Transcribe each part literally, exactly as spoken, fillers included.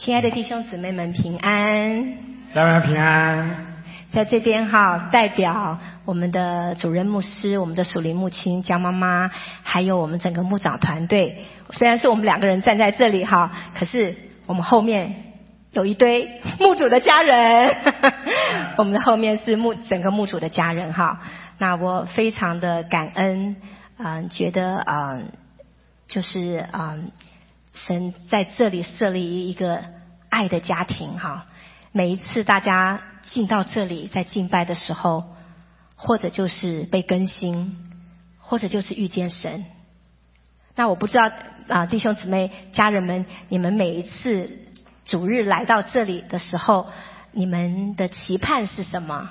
亲爱的弟兄姊妹们平安， 家人平安。 在这边哈，代表我们的主任牧师、我们的属灵母亲江妈妈，还有我们整个牧长团队。虽然是我们两个人站在这里哈，可是我们后面有一堆牧主的家人，我们的后面是牧整个牧主的家人哈。那我非常的感恩，嗯、呃，觉得嗯、呃，就是嗯、呃，神在这里设立一个爱的家庭哈。每一次大家进到这里，在敬拜的时候，或者就是被更新，或者就是遇见神。那我不知道啊、呃，弟兄姊妹、家人们，你们每一次主日来到这里的时候，你们的期盼是什么？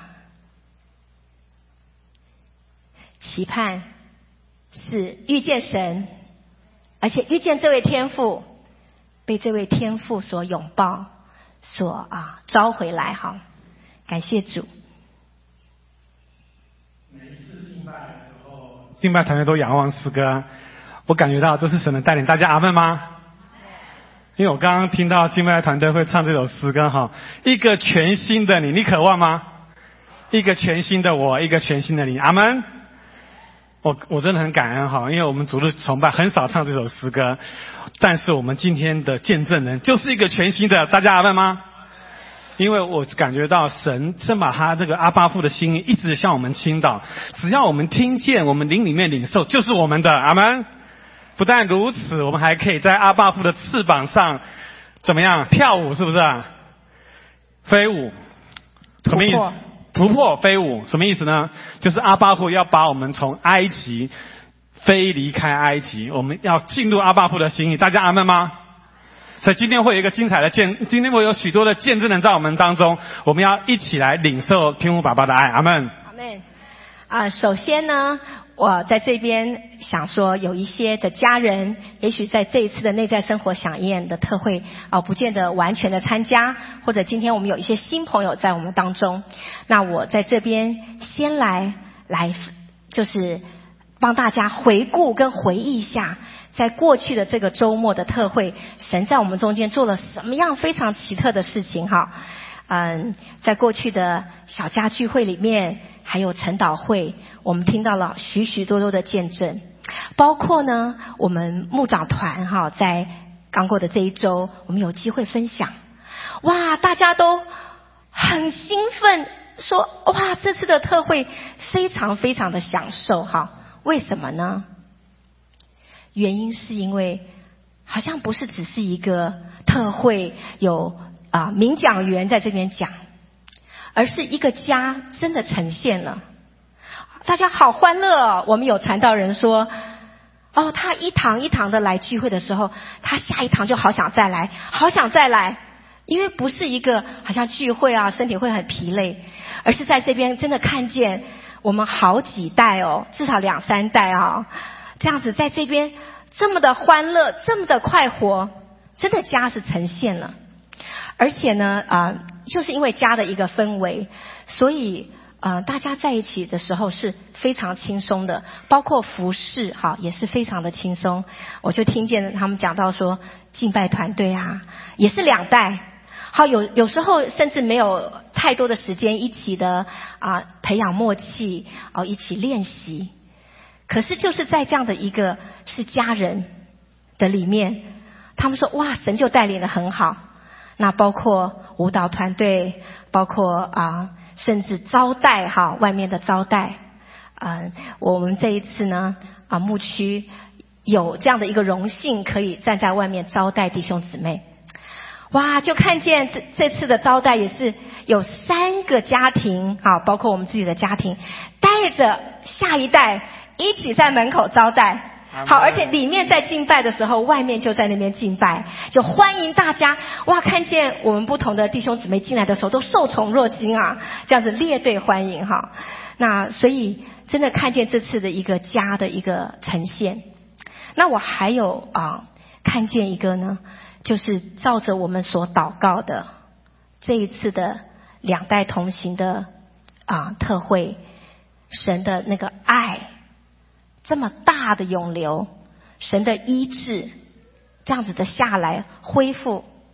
期盼是遇见神，而且遇见这位天父，被这位天父所拥抱，所啊召回来哈。感谢主。 每一次敬拜的时候，敬拜团队都仰望诗歌，我感觉到这是神的带领。大家阿们吗？因为我刚刚听到敬拜团队会唱这首诗歌哈，一个全新的你，你渴望吗？一个全新的我，一个全新的你，阿们。我我真的很感恩哈，因为我们主日崇拜很少唱这首诗歌，但是我们今天的见证人就是一个全新的，大家阿们吗？因为我感觉到神正把他这个阿爸父的心意一直向我们倾倒，只要我们听见，我们灵里面领受，就是我们的，阿们。不但如此，我们还可以在阿爸父的翅膀上怎么样跳舞，是不是啊？飞舞，什么意思？突破飞舞，什么意思呢？就是阿爸父要把我们从埃及飞离开埃及，我们要进入阿爸父的心意，大家阿们吗？所以今天会有一个精彩的见，今天会有许多的见证人在我们当中，我们要一起来领受天父爸爸的爱，阿们。 阿们。啊、呃，首先呢，我在这边想说，有一些的家人，也许在这一次的内在生活飨宴的特会啊、呃，不见得完全的参加，或者今天我们有一些新朋友在我们当中，那我在这边先来来就是帮大家回顾跟回忆一下，在过去的这个周末的特会，神在我们中间做了什么样非常奇特的事情哈。嗯，在过去的小家聚会里面，还有晨祷会，我们听到了许许多多的见证，包括呢，我们牧长团哈，在刚过的这一周，我们有机会分享，哇，大家都很兴奋，说哇，这次的特会非常非常的享受哈。为什么呢？原因是因为好像不是只是一个特会有啊，名讲员在这边讲，而是一个家真的呈现了，大家好欢乐哦。我们有传道人说，哦，他一堂一堂的来聚会的时候，他下一堂就好想再来，好想再来，因为不是一个好像聚会啊，身体会很疲累，而是在这边真的看见我们好几代哦，至少两三代啊，这样子在这边这么的欢乐，这么的快活，真的家是呈现了。而且呢，啊、呃，就是因为家的一个氛围，所以呃，大家在一起的时候是非常轻松的，包括服侍哈也是非常的轻松。我就听见他们讲到说，敬拜团队啊，也是两代，好有有时候甚至没有太多的时间一起的啊、呃、培养默契哦、呃，一起练习。可是就是在这样的一个是家人的里面，他们说哇，神就带领得很好。那包括舞蹈团队，包括啊、呃，甚至招待哈，外面的招待，嗯、呃，我们这一次呢啊、呃，牧区有这样的一个荣幸，可以站在外面招待弟兄姊妹。哇，就看见这这次的招待也是有三个家庭啊，包括我们自己的家庭，带着下一代一起在门口招待。好，而且里面在敬拜的时候，外面就在那边敬拜，就欢迎大家。哇，看见我们不同的弟兄姊妹进来的时候，都受宠若惊啊，这样子列队欢迎哈。那所以真的看见这次的一个家的一个呈现。那我还有啊，看见一个呢，就是照着我们所祷告的这一次的两代同行的啊特会，神的那个爱。这么大的涌流，神的医治，这样子的下来恢复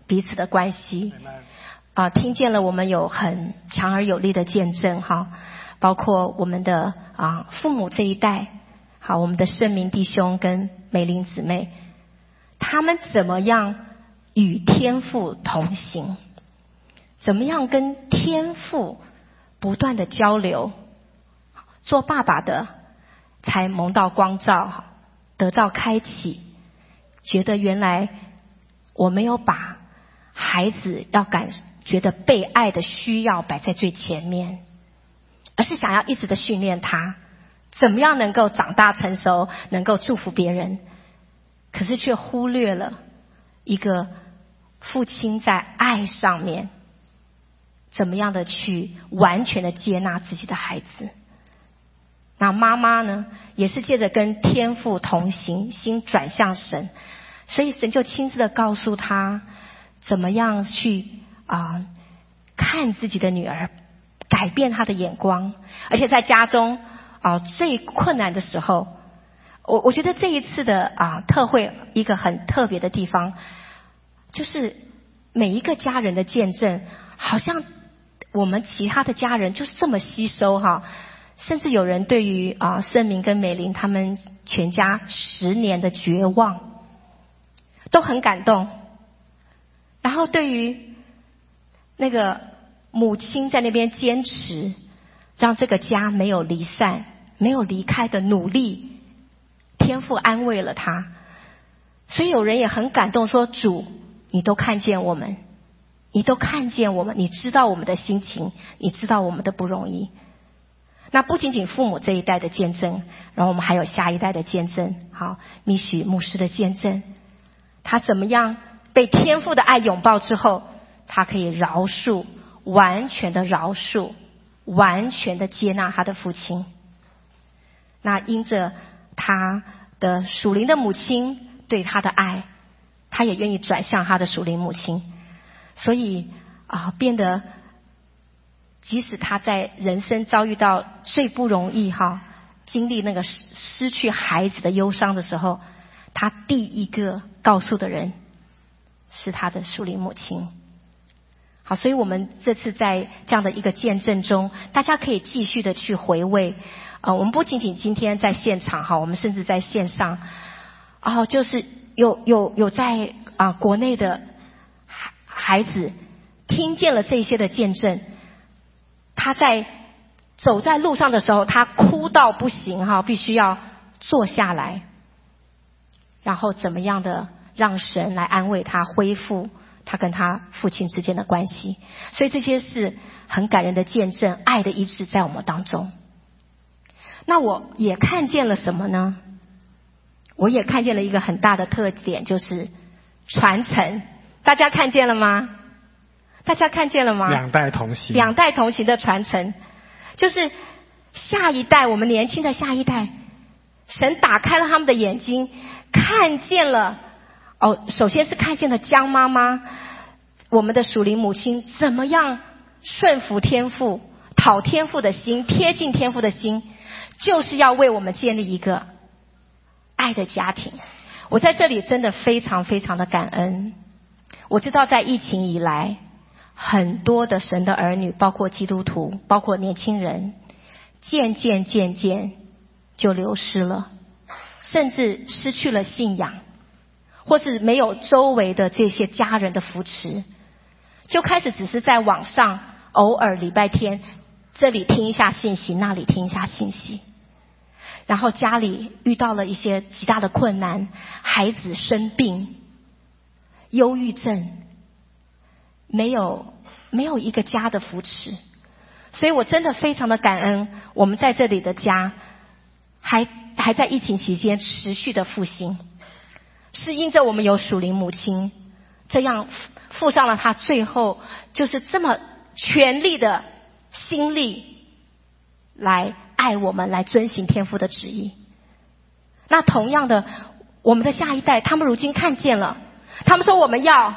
彼此的关系。啊、呃，听见了我们有很强而有力的见证哈，包括我们的啊、呃、父母这一代，好，我们的圣明弟兄跟美玲姊妹，他们怎么样与天父同行，怎么样跟天父不断的交流，做爸爸的才蒙到光照，得到开启，觉得原来我没有把孩子要感觉得被爱的需要摆在最前面，而是想要一直的训练他怎么样能够长大成熟，能够祝福别人，可是却忽略了一个父亲在爱上面怎么样的去完全的接纳自己的孩子。那妈妈呢，也是借着跟天父同行，心转向神，所以神就亲自的告诉他怎么样去啊、呃、看自己的女儿，改变她的眼光。而且在家中啊、呃、最困难的时候，我我觉得这一次的啊、呃、特会一个很特别的地方，就是每一个家人的见证，好像我们其他的家人就是这么吸收哈。甚至有人对于啊圣明跟美玲他们全家十年的绝望都很感动，然后对于那个母亲在那边坚持让这个家没有离散没有离开的努力，天父安慰了他。所以有人也很感动说，主你都看见我们，你都看见我们，你知道我们的心情，你知道我们的不容易。那不仅仅父母这一代的见证，然后我们还有下一代的见证，好，米许牧师的见证，他怎么样被天父的爱拥抱之后，他可以饶恕，完全的饶恕，完全的接纳他的父亲。那因着他的属灵的母亲对他的爱，他也愿意转向他的属灵母亲，所以啊，变得即使他在人生遭遇到最不容易哈，经历那个失失去孩子的忧伤的时候，他第一个告诉的人是他的属灵母亲。好，所以我们这次在这样的一个见证中，大家可以继续的去回味。呃，我们不仅仅今天在现场哈，我们甚至在线上，哦，就是有有有在啊、呃、国内的孩孩子听见了这些的见证。他在走在路上的时候，他哭到不行哈，必须要坐下来，然后怎么样的让神来安慰他，恢复他跟他父亲之间的关系。所以这些是很感人的见证，爱的医治在我们当中。那我也看见了什么呢？我也看见了一个很大的特点，就是传承。大家看见了吗？大家看见了吗？ 两代同行， 两代同行的传承，就是下一代，我们年轻的下一代，神打开了他们的眼睛，看见了哦，首先是看见了江妈妈，我们的属灵母亲怎么样顺服天父，讨天父的心，贴近天父的心，就是要为我们建立一个爱的家庭。我在这里真的非常非常的感恩。我知道在疫情以来，很多的神的儿女，包括基督徒，包括年轻人，渐渐渐渐就流失了，甚至失去了信仰，或是没有周围的这些家人的扶持，就开始只是在网上偶尔礼拜天这里听一下信息，那里听一下信息，然后家里遇到了一些极大的困难，孩子生病，忧郁症，没有没有一个家的扶持。所以我真的非常的感恩，我们在这里的家还还在疫情期间持续的复兴，是因着我们有属灵母亲这样付上了她最后就是这么全力的心力来爱我们，来遵行天父的旨意。那同样的，我们的下一代，他们如今看见了，他们说我们要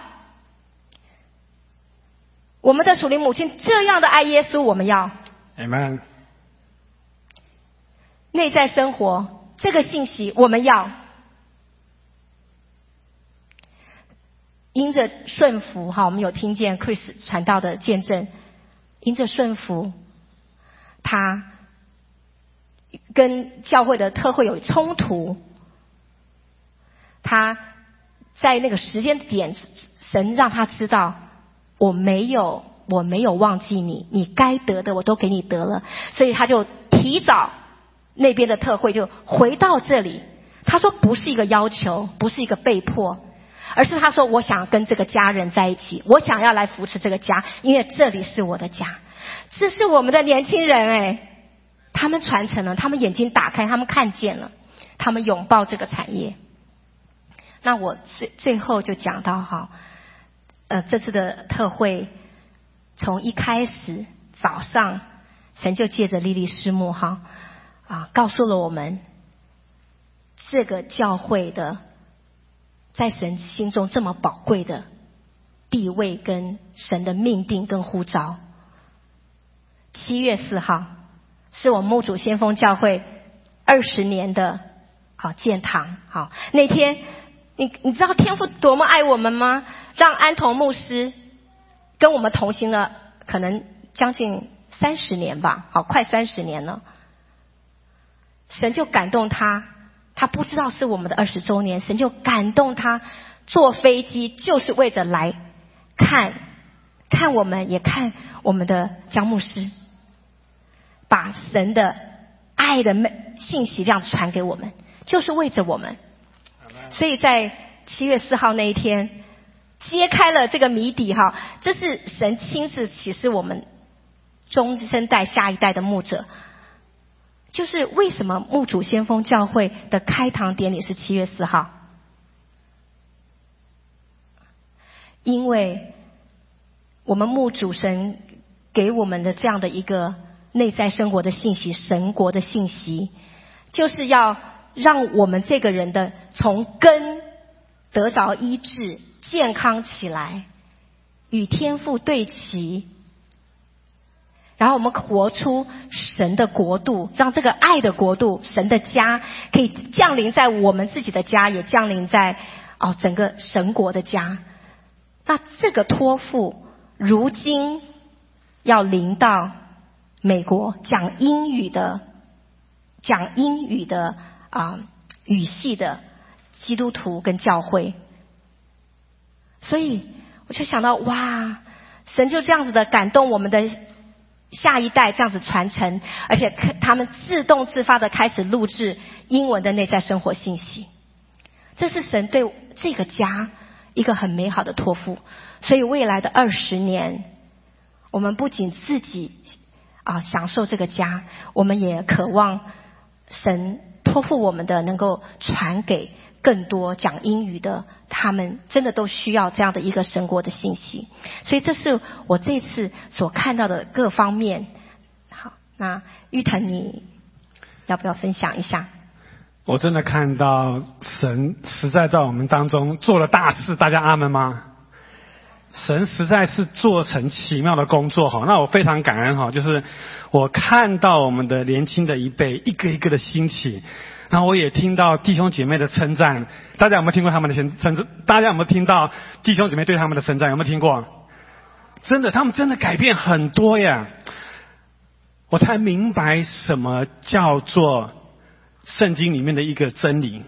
我们的属灵母亲这样的爱耶稣，我们要 Amen。 内在生活这个信息我们要。 因着顺服哈，我们有听见 Chris 传道的见证，因着顺服，他跟教会的特会有冲突，他在那个时间点，神让他知道，我没有我没有忘记你，你该得的我都给你得了，所以他就提早那边的特会就回到这里。他说不是一个要求，不是一个被迫，而是他说我想跟这个家人在一起，我想要来扶持这个家，因为这里是我的家。这是我们的年轻人哎，他们传承了，他们眼睛打开，他们看见了，他们拥抱这个产业。那我最最后就讲到哈，呃，这次的特会从一开始早上，神就借着莉莉师母哈啊，告诉了我们这个教会的在神心中这么宝贵的地位跟神的命定跟呼召。七月四号是我们牧主先锋教会二十年的好建堂。好，那天你你知道天父多么爱我们吗？让安童牧师跟我们同行了可能将近三十年吧，好，快三十年了。神就感动他，他不知道是我们的二十周年，神就感动他坐飞机就是为着来看看我们，也看我们的江牧师，把神的爱的信息这样传给我们，就是为着我们。所以在七月四号那一天揭开了这个谜底哈，这是神亲自启示我们中生代下一代的牧者，就是为什么牧主先锋教会的开堂典礼是七月四号，因为我们牧主神给我们的这样的一个内在生活的信息，神国的信息，就是要让我们这个人的从根得着医治，健康起来，与天父对齐，然后我们活出神的国度，让这个爱的国度，神的家可以降临在我们自己的家，也降临在哦整个神国的家。那这个托付如今要临到美国讲英语的讲英语的啊语系的基督徒跟教会，所以我就想到哇，神就这样子的感动我们的下一代，这样子传承，而且他们自动自发的开始录制英文的内在生活信息，这是神对这个家一个很美好的托付。所以未来的二十年，我们不仅自己啊享受这个家，我们也渴望神托付我们的能够传给更多讲英语的，他们真的都需要这样的一个神国的信息。所以这是我这次所看到的各方面。好，那玉腾你要不要分享一下？ 我真的看到神实在在我们当中做了大事，大家阿们吗？神实在是做成奇妙的工作哈，那我非常感恩哈，就是我看到我们的年轻的一辈一个一个的兴起，然后我也听到弟兄姐妹的称赞。大家有没有听过他们的称赞？大家有没有听到弟兄姐妹对他们的称赞？有没有听过？真的，他们真的改变很多呀！我才明白什么叫做圣经里面的一个真理。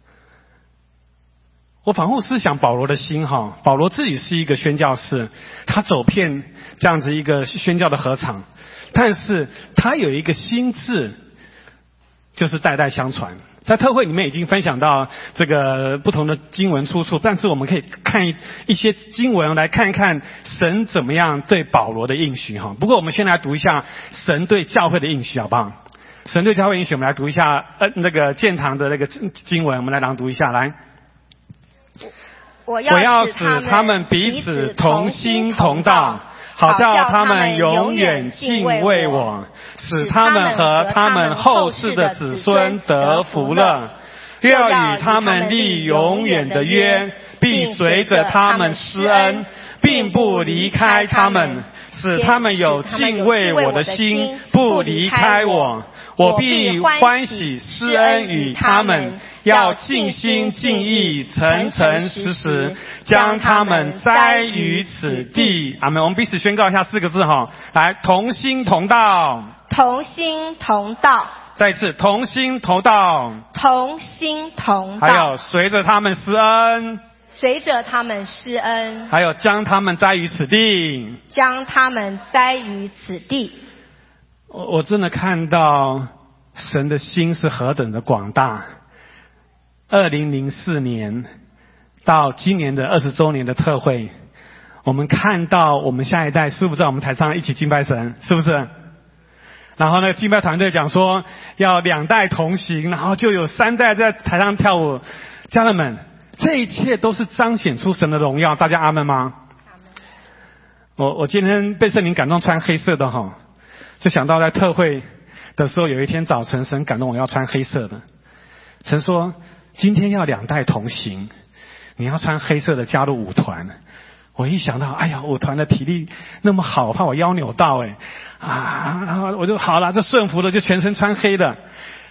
我反复思想保罗的心哈，保罗自己是一个宣教士，他走遍这样子一个宣教的禾场，但是他有一个心智，就是代代相传。在特会里面已经分享到这个不同的经文出处，但是我们可以看一一些经文来看看神怎么样对保罗的应许哈。不过我们先来读一下神对教会的应许好不好？神对教会应许，我们来读一下呃那个建堂的那个经文，我们来朗读一下来。 我要使他们彼此同心同道，好叫他们永远敬畏我，使他们和他们后世的子孙得福乐。要与他们立永远的约，必随着他们施恩，并不离开他们，使他们有敬畏我的心，不离开我。 我必欢喜施恩与他们，要尽心尽意诚诚实实将他们栽于此地。阿们。我们彼此宣告一下四个字哈，来，同心同道， 同心同道。 再一次，同心同道， 同心同道。 还有随着他们施恩， 随着他们施恩， 还有将他们栽于此地， 将他们栽于此地。 我我真的看到神的心是何等的广大。二零零四年到今年的二十周年的特会，我们看到我们下一代是不是在我们台上一起敬拜神，是不是？然后呢，敬拜团队讲说要两代同行，然后就有三代在台上跳舞。家人们，这一切都是彰显出神的荣耀，大家阿们吗？我我今天被圣灵感动穿黑色的哈，就想到在特会的时候，有一天早晨神感动我要穿黑色的。神说今天要两代同行，你要穿黑色的加入舞团。我一想到，哎呀，舞团的体力那么好，怕我腰扭到哎，啊，然后我就好了，就顺服了，就全身穿黑的。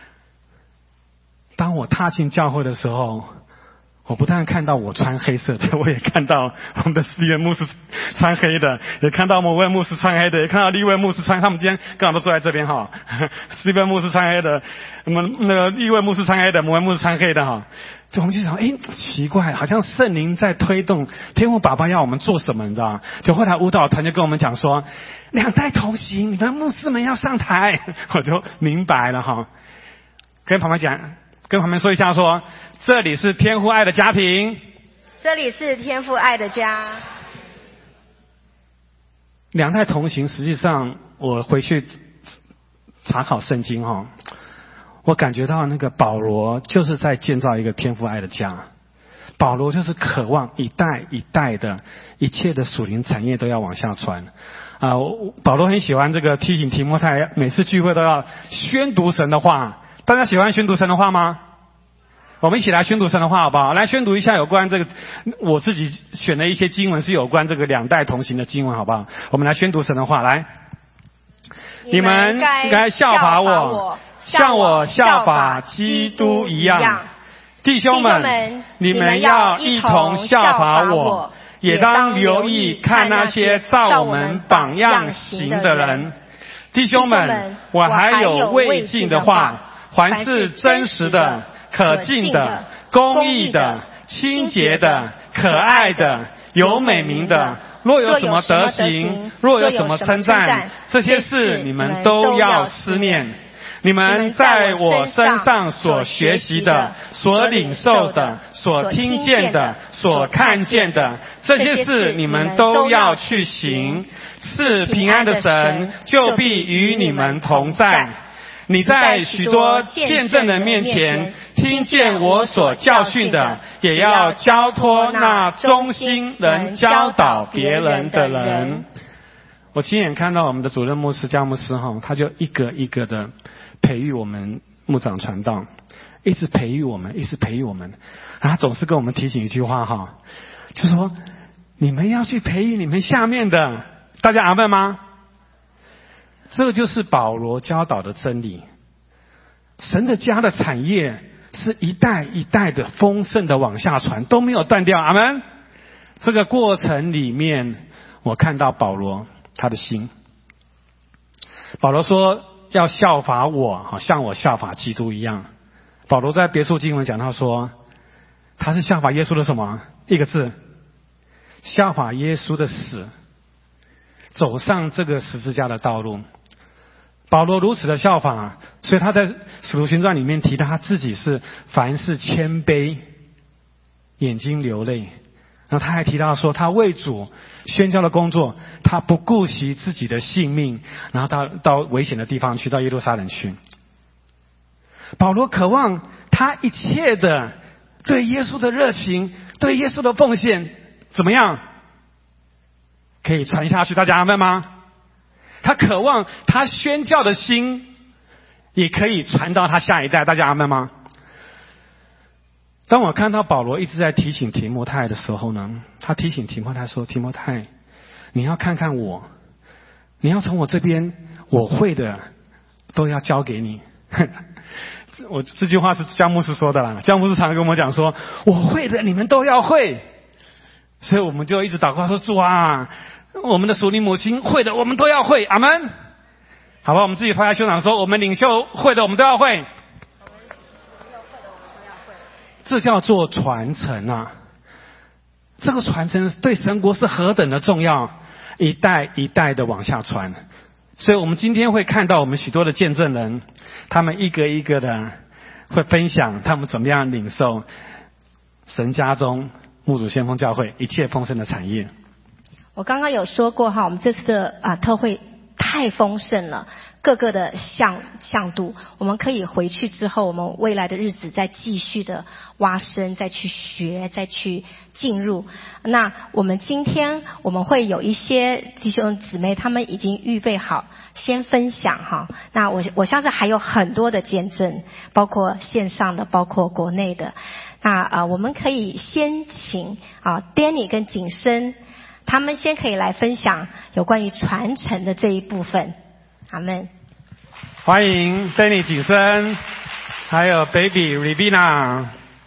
当我踏进教会的时候，我不但看到我穿黑色的，我也看到我们的司仪牧师穿黑的，也看到某位牧师穿黑的，也看到另一位牧师穿，他们今天刚好都坐在这边哈，司仪牧师穿黑的，我们那个另一位牧师穿黑的，某位牧师穿黑的哈。就我们就想，哎，奇怪，好像圣灵在推动天父爸爸要我们做什么，你知道吗？就后来舞蹈团就跟我们讲说，两代同行，你们牧师们要上台，我就明白了哈。跟旁边讲，跟旁边说一下说，这里是天父爱的家庭， 这里是天父爱的家。 两代同行，实际上我回去查考圣经哈。我感觉到那个保罗就是在建造一个天父爱的家，保罗就是渴望一代一代的一切的属灵产业都要往下传啊、呃！保罗很喜欢这个提醒提摩太，每次聚会都要宣读神的话。大家喜欢宣读神的话吗？我们一起来宣读神的话好不好？来宣读一下有关这个，我自己选的一些经文是有关这个两代同行的经文好不好？我们来宣读神的话，来，你们该效法我，像我效法基督一样。弟兄们，你们要一同效法我，也当留意看那些照我们榜样行的人。弟兄们，我还有未尽的话，凡是真实的、可敬的、公义的、清洁的、可爱的、有美名的，若有什么德行，若有什么称赞，这些事你们都要思念。你们在我身上所学习的、所领受的、所听见的、所看见的，这些事你们都要去行。是平安的神就必与你们同在。你在许多见证人面前听见我所教训的，也要交托那忠心能教导别人的人。我亲眼看到我们的主任牧师加牧师哈，他就一个一个的培育我们牧长传道，一直培育我们，一直培育我们。然后他总是跟我们提醒一句话哈，就说你们要去培育你们下面的，大家阿们吗？这个就是保罗教导的真理。神的家的产业是一代一代的丰盛的往下传，都没有断掉，阿们。这个过程里面，我看到保罗他的心。保罗说要效法我，好像我效法基督一样。保罗在别处经文讲到说，他是效法耶稣的什么？一个字，效法耶稣的死，走上这个十字架的道路。保罗如此的效法，所以他在使徒行传里面提到他自己是凡事谦卑，眼睛流泪。然后他还提到说，他为主宣教的工作，他不顾惜自己的性命，然后到到危险的地方去，到耶路撒冷去。保罗渴望他一切的对耶稣的热情，对耶稣的奉献，怎么样可以传下去？大家阿们吗？他渴望他宣教的心也可以传到他下一代，大家阿们吗？当我看到保罗一直在提醒提摩太的时候呢，他提醒提摩太说，提摩太，你要看看我，你要从我这边我会的都要交给你， 我这句话是姜牧师说的啦，姜牧师常常跟我们讲说，我会的你们都要会，所以我们就一直祷告说，主啊，我们的属灵母亲会的我们都要会，阿们。好吧，我们自己拍下胸膛说，我们领袖会的我们都要会，这叫做传承啊。这个传承对神国是何等的重要，一代一代的往下传。所以我们今天会看到我们许多的见证人，他们一个一个的会分享他们怎么样领受神家中牧主先锋教会一切丰盛的产业。 我刚刚有说过哈，我们这次的啊特会太丰盛了，各个的向向度，我们可以回去之后，我们未来的日子再继续的挖深，再去学，再去进入。那我们今天我们会有一些弟兄姊妹，他们已经预备好先分享哈。那我我相信还有很多的见证，包括线上的，包括国内的。那啊、呃，我们可以先请啊 Danny 跟景深，他们先可以来分享有关于传承的这一部分。阿们。 欢迎 Danny 景深，还有 Baby Ribina。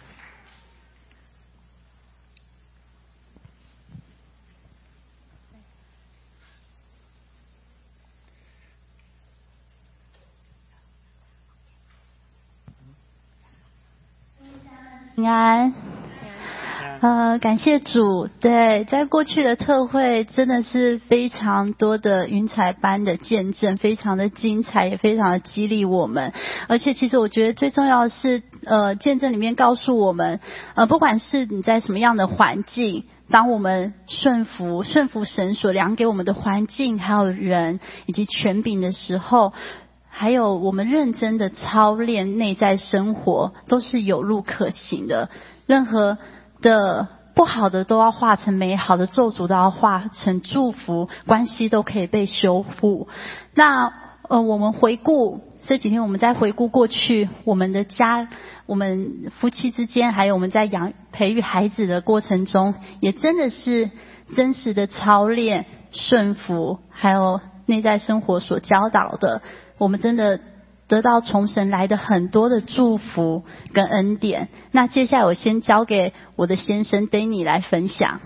平安。呃，感谢主。对，在过去的特会真的是非常多的云彩般的见证，非常的精彩，也非常的激励我们。而且其实我觉得最重要的是，呃，见证里面告诉我们，呃，不管是你在什么样的环境，当我们顺服顺服神所量给我们的环境，还有人以及权柄的时候，还有我们认真的操练内在生活，都是有路可行的。任何的不好的都要化成美好的，咒诅都要化成祝福，关系都可以被修复。那呃，我们回顾这几天，我们在回顾过去我们的家，我们夫妻之间，还有我们在养培育孩子的过程中，也真的是真实的操练顺服，还有内在生活所教导的，我们真的得到从神来的很多的祝福跟恩典。那接下来我先交给我的先生 Danny 来分享。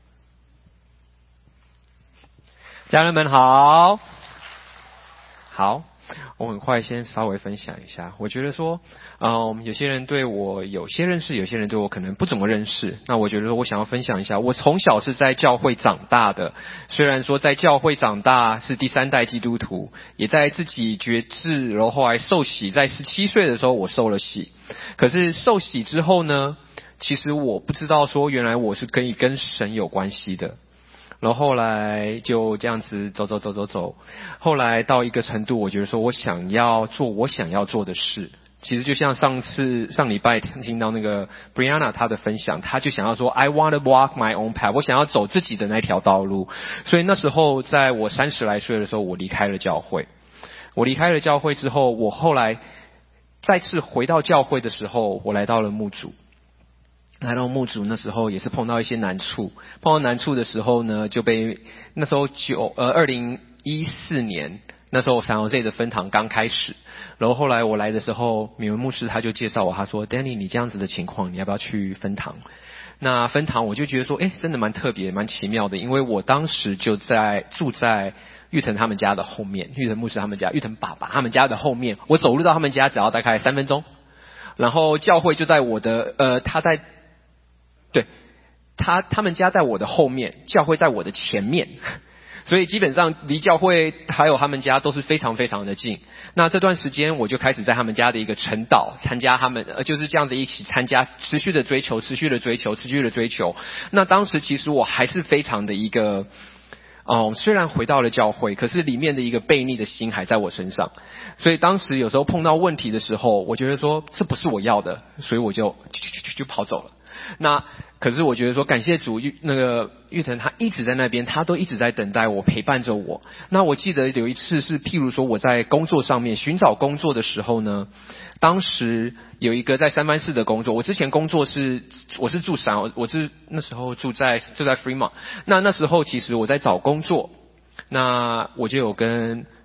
家人们好，好，我很快先稍微分享一下。我觉得说，嗯，有些人对我有些认识，有些人对我可能不怎么认识。那我觉得说，我想要分享一下，我从小是在教会长大的。虽然说在教会长大是第三代基督徒，也在自己觉志，然后后来受洗，在十七岁的时候我受了洗。可是受洗之后呢，其实我不知道说，原来我是可以跟神有关系的。然后后来就这样子走走走走走，后来到一个程度，我觉得说我想要做我想要做的事。其实就像上次上礼拜听到那个 Brianna 她的分享，她就想要说 I want to walk my own path， 我想要走自己的那条道路。所以那时候在我三十来岁的时候，我离开了教会。我离开了教会之后，我后来再次回到教会的时候，我来到了牧主。来到牧主那时候也是碰到一些难处，碰到难处的时候呢，就被那时候九呃二零一四年那时候San Jose的分堂刚开始，然后后来我来的时候，敏文牧师他就介绍我，他说 Danny 你这样子的情况，你要不要去分堂？那分堂我就觉得说，哎，真的蛮特别蛮奇妙的，因为我当时就在住在玉腾他们家的后面，玉腾牧师他们家，玉腾爸爸他们家的后面，我走路到他们家只要大概三分钟，然后教会就在我的呃他在对，他他们家在我的后面，教会在我的前面，所以基本上离教会还有他们家都是非常非常的近。那这段时间我就开始在他们家的一个晨祷参加他们，呃，就是这样子一起参加，持续的追求，持续的追求，持续的追求。那当时其实我还是非常的一个。哦，虽然回到了教会，可是里面的一个悖逆的心还在我身上，所以当时有时候碰到问题的时候，我觉得说这不是我要的，所以我就就就就就跑走了。那可是我觉得说感谢主，那个玉腾他一直在那边，他都一直在等待我，陪伴着我。那我记得有一次是譬如说我在工作上面寻找工作的时候呢，当时有一个在三藩市的工作，我之前工作是我是住山，我是那时候住在住在 Fremont。那那时候其实我在找工作，那我就有跟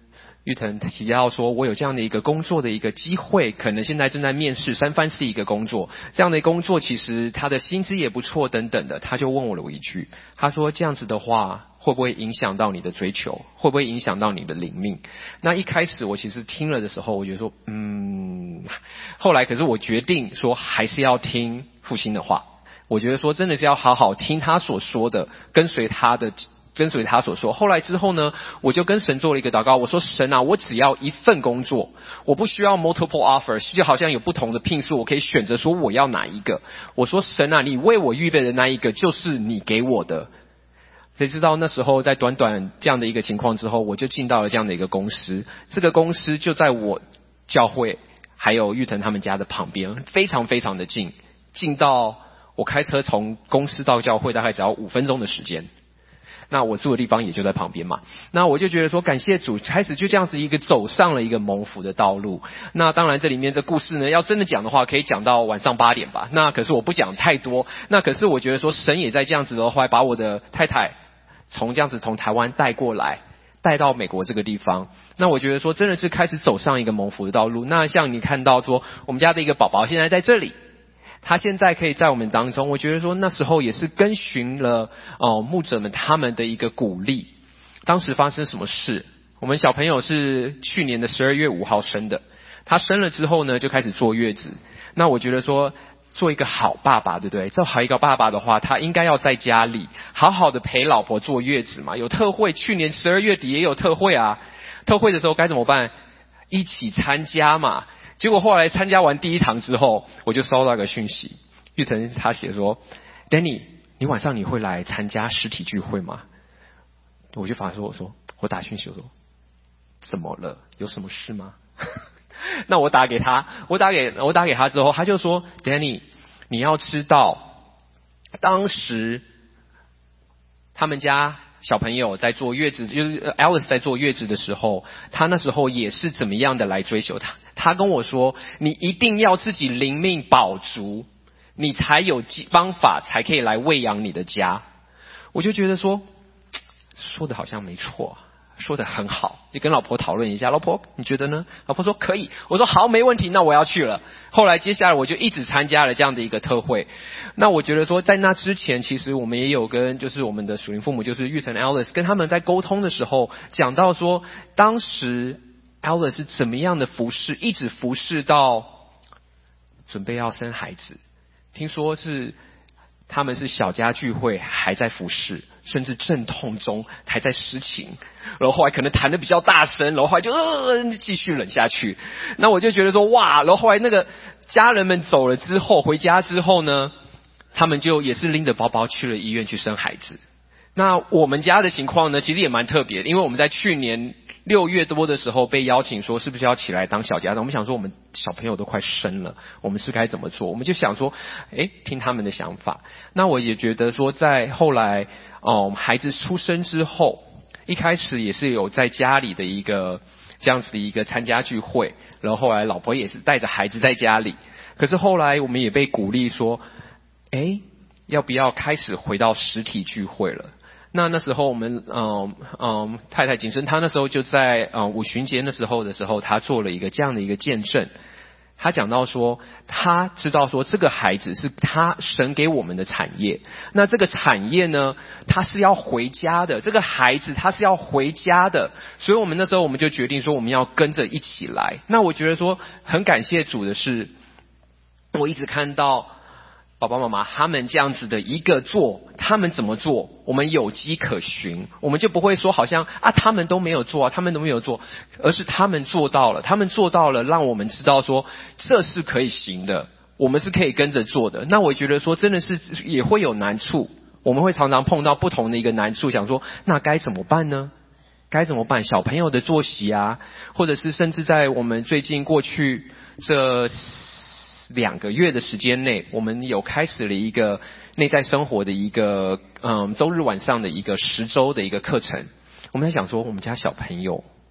玉腾提到说，我有这样的一个工作的一个机会，可能现在正在面试三藩市一个工作，这样的工作其实他的薪资也不错等等的，他就问我了一句，他说这样子的话会不会影响到你的追求，会不会影响到你的灵命？那一开始我其实听了的时候，我觉得说嗯，后来可是我决定说还是要听父亲的话，我觉得说真的是要好好听他所说的，跟随他的跟随他所说。后来之后呢，我就跟神做了一个祷告，我说神啊，我只要一份工作，我不需要 multiple offers， 就好像有不同的聘诉，我可以选择说我要哪一个。我说神啊，你为我预备的那一个就是你给我的。谁知道那时候在短短这样的一个情况之后，我就进到了这样的一个公司，这个公司就在我教会还有玉腾他们家的旁边，非常非常的近，近到我开车从公司到教会大概只要五分钟的时间。那我住的地方也就在旁边嘛，那我就觉得说感谢主，开始就这样子一个走上了一个蒙福的道路。那当然这里面这故事呢，要真的讲的话可以讲到晚上八点吧，那可是我不讲太多。那可是我觉得说神也在这样子的话，把我的太太从这样子从台湾带过来，带到美国这个地方。那我觉得说真的是开始走上一个蒙福的道路。那像你看到说我们家的一个宝宝现在在这里，他现在可以在我们当中，我觉得说那时候也是跟循了哦牧者们他们的一个鼓励。当时发生什么事？我们小朋友是去年的十二月五号生的，他生了之后呢就开始坐月子。那我觉得说做一个好爸爸，对不对？做好一个爸爸的话，他应该要在家里好好的陪老婆坐月子嘛。有特会，去年十二月底也有特会啊。特会的时候该怎么办？一起参加嘛。结果后来参加完第一堂之后，我就收到一个讯息，玉腾他写说 Danny 你晚上你会来参加实体聚会吗？我就反说我说我打讯息我说怎么了？有什么事吗？那我打给他，我打给我打给他之后，他就说 Danny 你要知道当时他们家小朋友在坐月子，就是 Alice 在坐月子的时候，他那时候也是怎么样的来追求他。他跟我说，你一定要自己灵命饱足，你才有方法才可以来喂养你的家。我就觉得说，说的好像没错，说的很好。你跟老婆讨论一下，老婆你觉得呢？老婆说可以。我说好，没问题，那我要去了。后来接下来我就一直参加了这样的一个特会。那我觉得说在那之前，其实我们也有跟就是我们的属灵父母，就是玉成 Alice 跟他们在沟通的时候，讲到说当时 Alice 是怎么样的服侍，一直服侍到准备要生孩子。听说是他们是小家聚会还在服侍，甚至阵痛中还在施情，然后后来可能弹得比较大声，然后后来就呃继续忍下去。那我就觉得说哇，然后后来那个家人们走了之后，回家之后呢，他们就也是拎着包包去了医院去生孩子。那我们家的情况呢，其实也蛮特别的，因为我们在去年六月多的时候被邀请说是不是要起来当小家长，我们想说我们小朋友都快生了，我们是该怎么做？我们就想说诶听他们的想法。那我也觉得说在后来哦孩子出生之后，一开始也是有在家里的一个这样子的一个参加聚会，然后后来老婆也是带着孩子在家里。可是后来我们也被鼓励说诶要不要开始回到实体聚会了。那那时候我们嗯嗯太太景生她那时候就在嗯五旬节那时候的时候，她做了一个这样的一个见证。她讲到说，她知道说这个孩子是她神给我们的产业，那这个产业呢，他是要回家的，这个孩子他是要回家的，所以我们那时候我们就决定说我们要跟着一起来。那我觉得说很感谢主的是，我一直看到爸爸妈妈他们这样子的一个做，他们怎么做我们有迹可循，我们就不会说好像啊他们都没有做啊他们都没有做，而是他们做到了，他们做到了，让我们知道说这是可以行的，我们是可以跟着做的。那我觉得说真的是也会有难处，我们会常常碰到不同的一个难处，想说那该怎么办呢？该怎么办？小朋友的作息啊，或者是甚至在我们最近过去这两个月的时间内，我们有开始了一个内在生活的一个嗯周日晚上的一个十周的一个课程。我们在想说我们家小朋友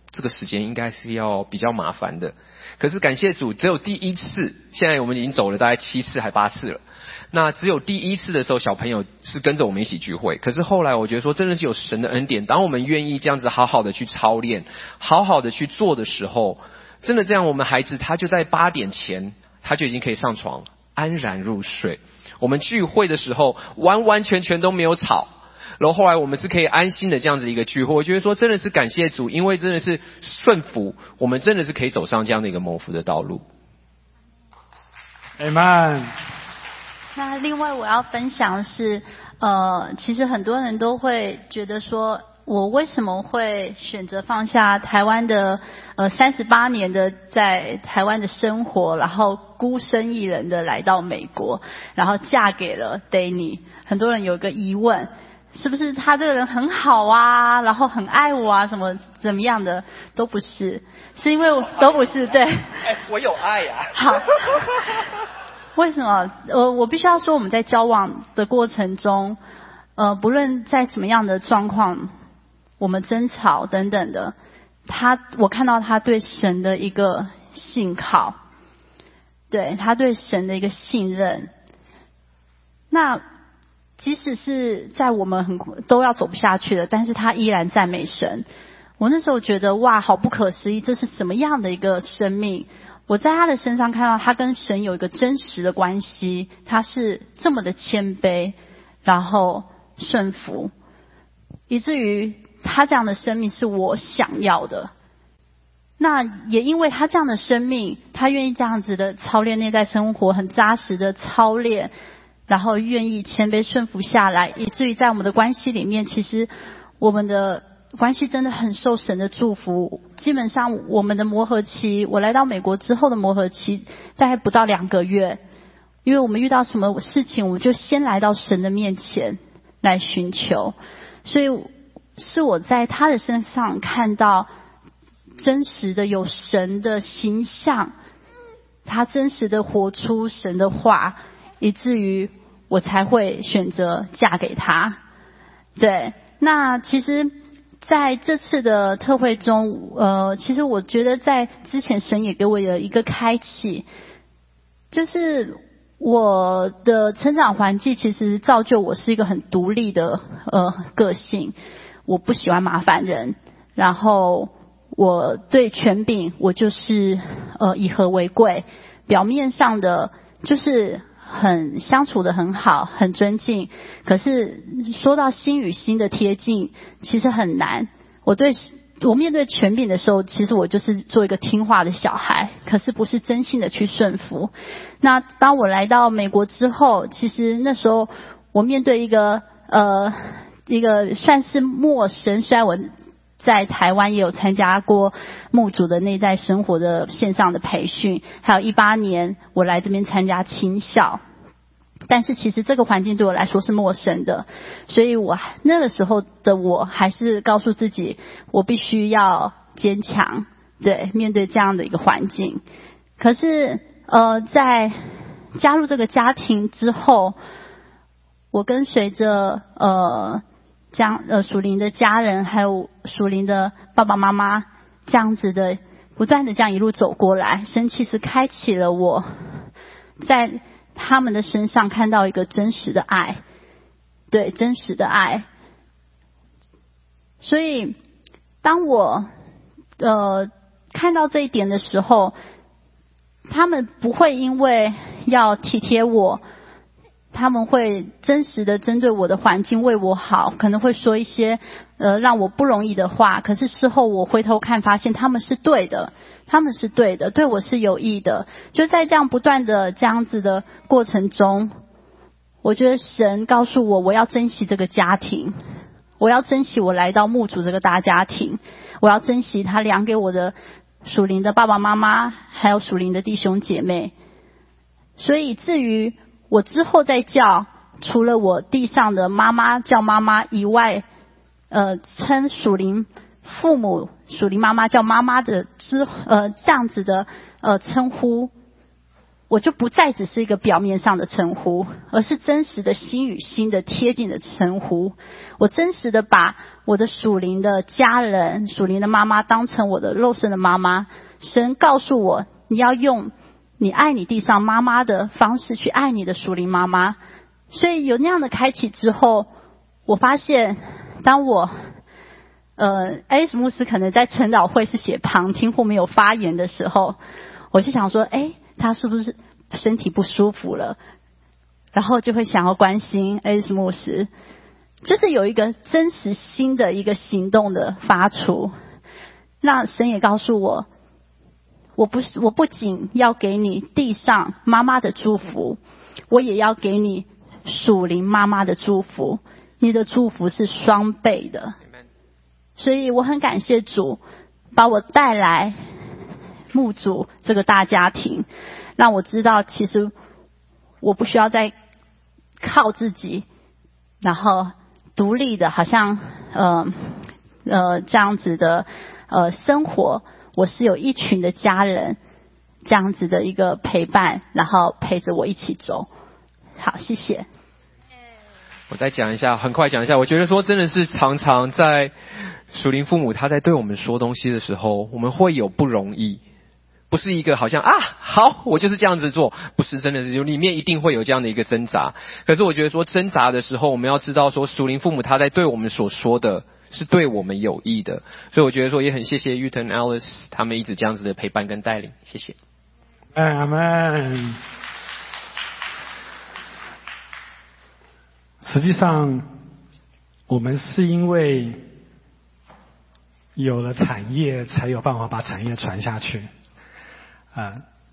这个时间应该是要比较麻烦的。可是感谢主，只有第一次，现在我们已经走了大概七次还八次了。那只有第一次的时候，小朋友是跟着我们一起聚会。可是后来我觉得说，真的是有神的恩典，当我们愿意这样子好好的去操练，好好的去做的时候，真的这样，我们孩子他就在八点前，他就已经可以上床安然入睡。我们聚会的时候，完完全全都没有吵。然后后来我们是可以安心的这样子一个聚会，我觉得说真的是感谢主，因为真的是顺服，我们真的是可以走上这样的一个蒙福的道路。 Amen。 那另外我要分享的是，呃，其实很多人都会觉得说，我为什么会选择放下台湾的呃三十八年的在台湾的生活，然后孤身一人的来到美国，然后嫁给了 Danny。很多人有一个疑问，是不是他这个人很好啊，然后很爱我啊，什么怎么样的？都不是，是因为我都不是，对。 哎，我有爱呀、啊。 好。为什么？呃，我必须要说，我们在交往的过程中，呃，不论在什么样的状况，我们争吵等等的，他，我看到他对神的一个信靠，对他对神的一个信任。那即使是在我们很都要走不下去了，但是他依然赞美神。我那时候觉得哇，好不可思议，这是什么样的一个生命？我在他的身上看到他跟神有一个真实的关系，他是这么的谦卑，然后顺服，以至于他这样的生命是我想要的。那也因为他这样的生命，他愿意这样子的操练内在生活，很扎实的操练，然后愿意谦卑顺服下来，以至于在我们的关系里面，其实我们的关系真的很受神的祝福。基本上我们的磨合期，我来到美国之后的磨合期大概不到两个月，因为我们遇到什么事情，我们就先来到神的面前来寻求。所以是我在他的身上看到真实的有神的形象，他真实的活出神的话，以至于我才会选择嫁给他。对，那其实在这次的特会中，呃，其实我觉得在之前神也给我有一个开启，就是我的成长环境其实造就我是一个很独立的呃个性，我不喜欢麻烦人，然后我对权柄我就是呃以和为贵，表面上的就是很相处的很好，很尊敬，可是说到心与心的贴近，其实很难。我对我面对权柄的时候，其实我就是做一个听话的小孩，可是不是真心的去顺服。那当我来到美国之后，其实那时候我面对一个呃一个算是陌生，虽然我在台湾也有参加过牧主的内在生活的线上的培训，还有一八年我来这边参加青校，但是其实这个环境对我来说是陌生的，所以我那个时候的我还是告诉自己，我必须要坚强，对，面对这样的一个环境。可是呃，在加入这个家庭之后，我跟随着呃将呃属灵的家人，还有属灵的爸爸妈妈，这样子的不断的这样一路走过来，神其实开启了我在他们的身上看到一个真实的爱，对，真实的爱。所以当我呃看到这一点的时候，他们不会因为要体贴我，他们会真实的针对我的环境为我好，可能会说一些呃让我不容易的话，可是事后我回头看发现他们是对的，他们是对的，对我是有益的。就在这样不断的这样子的过程中，我觉得神告诉我，我要珍惜这个家庭，我要珍惜我来到牧主这个大家庭，我要珍惜他量给我的属灵的爸爸妈妈，还有属灵的弟兄姐妹。所以至于我之后再叫，除了我地上的妈妈叫妈妈以外，呃，称属灵父母、属灵妈妈叫妈妈的之呃这样子的呃称呼， 我就不再只是一个表面上的称呼，而是真实的心与心的贴近的称呼。我真实的把我的属灵的家人、属灵的妈妈当成我的肉身的妈妈。神告诉我，你要用你爱你地上妈妈的方式去爱你的属灵妈妈。所以有那样的开启之后，我发现当我呃 Alice 牧师可能在晨祷会是写旁听或没有发言的时候，我就想说，诶他是不是身体不舒服了？然后就会想要关心 Alice 牧师，就是有一个真实新的一个行动的发出。那神也告诉我，我不是我不仅要给你地上妈妈的祝福，我也要给你属灵妈妈的祝福，你的祝福是双倍的。所以我很感谢主把我带来牧主这个大家庭，让我知道其实我不需要再靠自己，然后独立的好像呃呃这样子的呃生活，我是有一群的家人这样子的一个陪伴，然后陪着我一起走。好，谢谢。 我再讲一下，很快讲一下，我觉得说真的是常常在属灵父母他在对我们说东西的时候，我们会有不容易，不是一个好像啊好我就是这样子做，不是，真的是里面一定会有这样的一个挣扎。可是我觉得说挣扎的时候，我们要知道说属灵父母他在对我们所说的是对我们有益的，所以我觉得说也很谢谢玉腾 Alice 他们一直这样子的陪伴跟带领，谢谢。 阿们。实际上我们是因为有了产业才有办法把产业传下去啊。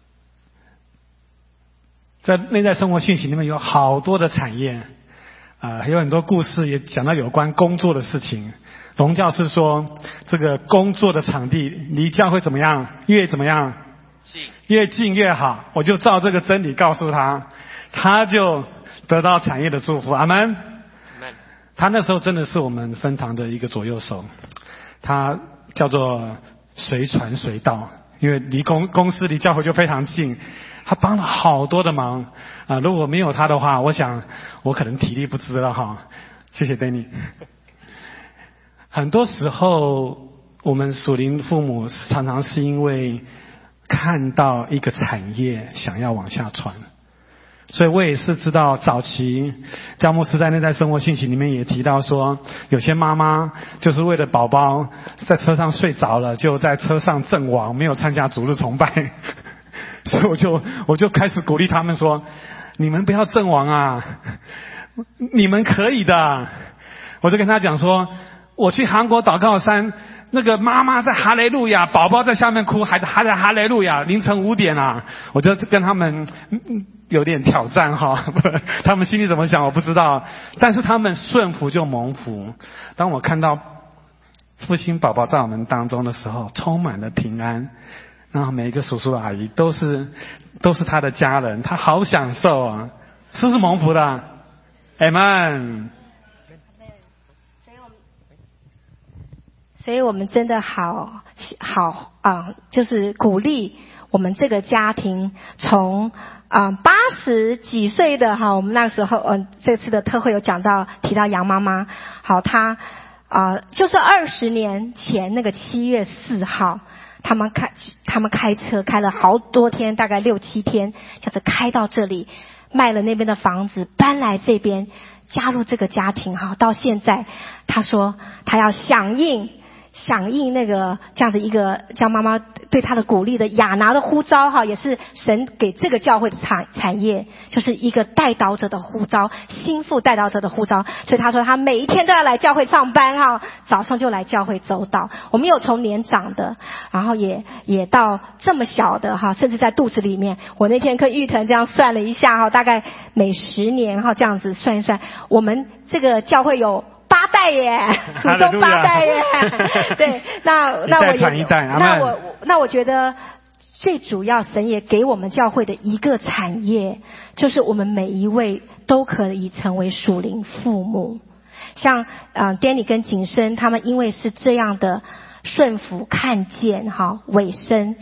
在内在生活信息里面有好多的产业啊，还有很多故事也讲到有关工作的事情。荣教是说这个工作的场地离教会怎么样，越怎么样越近越好，我就照这个真理告诉他，他就得到产业的祝福。阿们。他那时候真的是我们分堂的一个左右手，他叫做随传随到，因为离公公司离教会就非常近，他帮了好多的忙啊、呃！如果没有他的话，我想我可能体力不支了哈。谢谢 Danny。很多时候我们属灵父母常常是因为看到一个产业想要往下传。所以我也是知道，早期教牧师在内在生活信息里面也提到说，有些妈妈就是为了宝宝在车上睡着了，就在车上阵亡，没有参加主日崇拜。所以我就我就开始鼓励他们说，你们不要阵亡啊，你们可以的。我就跟他讲说，我去韩国祷告山，那个妈妈在哈雷路亚，宝宝在下面哭，还在还在哈雷路亚，凌晨五点啊，我就跟他们有点挑战哈，他们心里怎么想我不知道，但是他们顺服就蒙福。当我看到复兴宝宝在我们当中的时候，充满了平安，然后每一个叔叔阿姨都是都是他的家人，他好享受啊，是不是蒙福的 ？Amen。 所以我们真的好好啊，就是鼓励我们这个家庭从啊八十几岁的哈，我们那时候嗯这次的特会有讲到提到杨妈妈，好她啊就是二十年前那个七月四号，他们开他们开车开了好多天，大概六七天，这样子开到这里，卖了那边的房子，搬来这边加入这个家庭哈，到现在他说他要响应。响应那个这样的一个江妈妈对他的鼓励的亚拿的呼召哈，也是神给这个教会的产产业，就是一个带导者的呼召，心腹带导者的呼召。所以他说他每一天都要来教会上班哈，早上就来教会走祷。我们有从年长的，然后也也到这么小的哈，甚至在肚子里面。我那天跟玉腾这样算了一下哈，大概每十年哈这样子算一算，我们这个教会有。八代耶，祖宗八代耶，对，那那我也，那我那我觉得最主要，神也给我们教会的一个产业，就是我们每一位都可以成为属灵父母。像呃 Danny 跟景生他们，因为是这样的顺服、看见哈、委身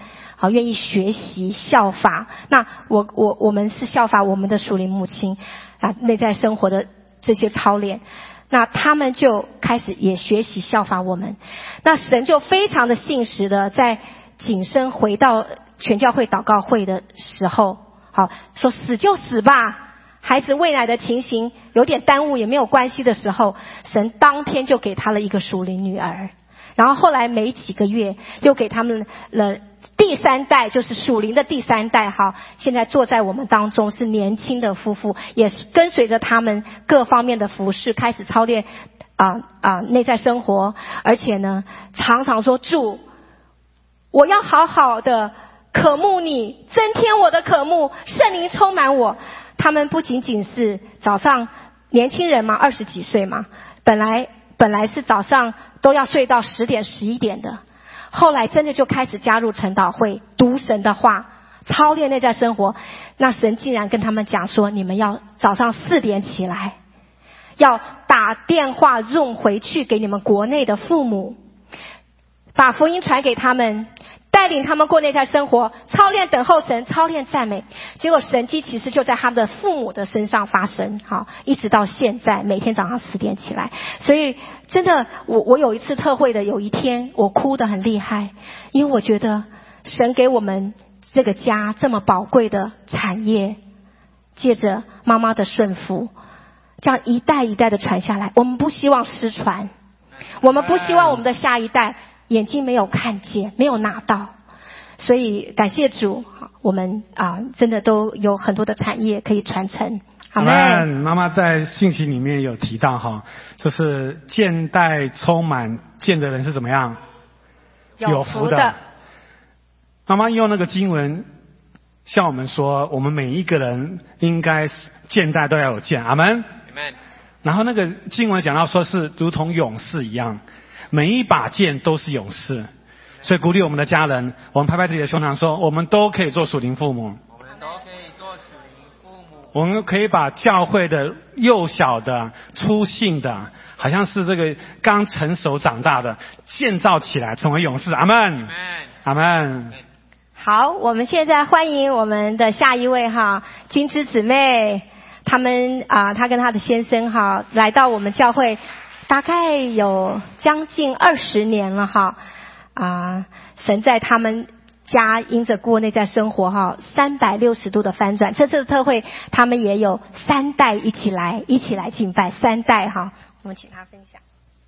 好，愿意学习效法。那我我我们是效法我们的属灵母亲啊，内在生活的这些操练。那他们就开始也学习效法我们。那神就非常的信实的在谨慎回到全教会祷告会的时候，好说死就死吧，孩子喂奶的情形有点耽误也没有关系的时候，神当天就给他了一个属灵女儿。然后后来没几个月又给他们了第三代，就是属灵的第三代哈，现在坐在我们当中是年轻的夫妇，也是跟随着他们各方面的服事开始操练啊啊内在生活，而且呢常常说主，我要好好的渴慕你，增添我的渴慕，圣灵充满我。他们不仅仅是早上年轻人嘛，二十几岁嘛，本来本来是早上都要睡到十点十一点的，后来真的就开始加入晨祷会，读神的话，操练内在生活。那神竟然跟他们讲说，你们要早上四点起来，要打电话 Zoom 回去给你们国内的父母，把福音传给他们，带领他们过内在生活，操练等候神，操练赞美。结果神迹其实就在他们的父母的身上发生，好，一直到现在每天早上四点起来。所以真的我我有一次特会的有一天我哭得很厉害，因为我觉得神给我们这个家这么宝贵的产业，借着妈妈的顺服，这样一代一代的传下来，我们不希望失传，我们不希望我们的下一代眼睛没有看见，没有拿到。所以感谢主，我们啊真的都有很多的产业可以传承。阿们。 妈妈在信息里面有提到哈，就是见带充满，见的人是怎么样？ 有福的。 妈妈用那个经文向我们说，我们每一个人应该见带都要有见。阿们。然后那个经文讲到说是如同勇士一样，每一把剑都是勇士，所以鼓励我们的家人，我们拍拍自己的胸膛说，我们都可以做属灵父母， 我们都可以做属灵父母， 我们可以把教会的幼小的、粗信的，好像是这个刚成熟长大的，建造起来成为勇士。阿们，阿们。 好，我们现在欢迎我们的下一位哈，金枝姊妹，他们啊，她跟她的先生哈，来到我们教会。大概有将近二十年了哈，啊，神在他们家因着过内在生活哈，三百六十度的翻转。这次的特会，他们也有三代一起来，一起来敬拜，三代哈。我们请他分享。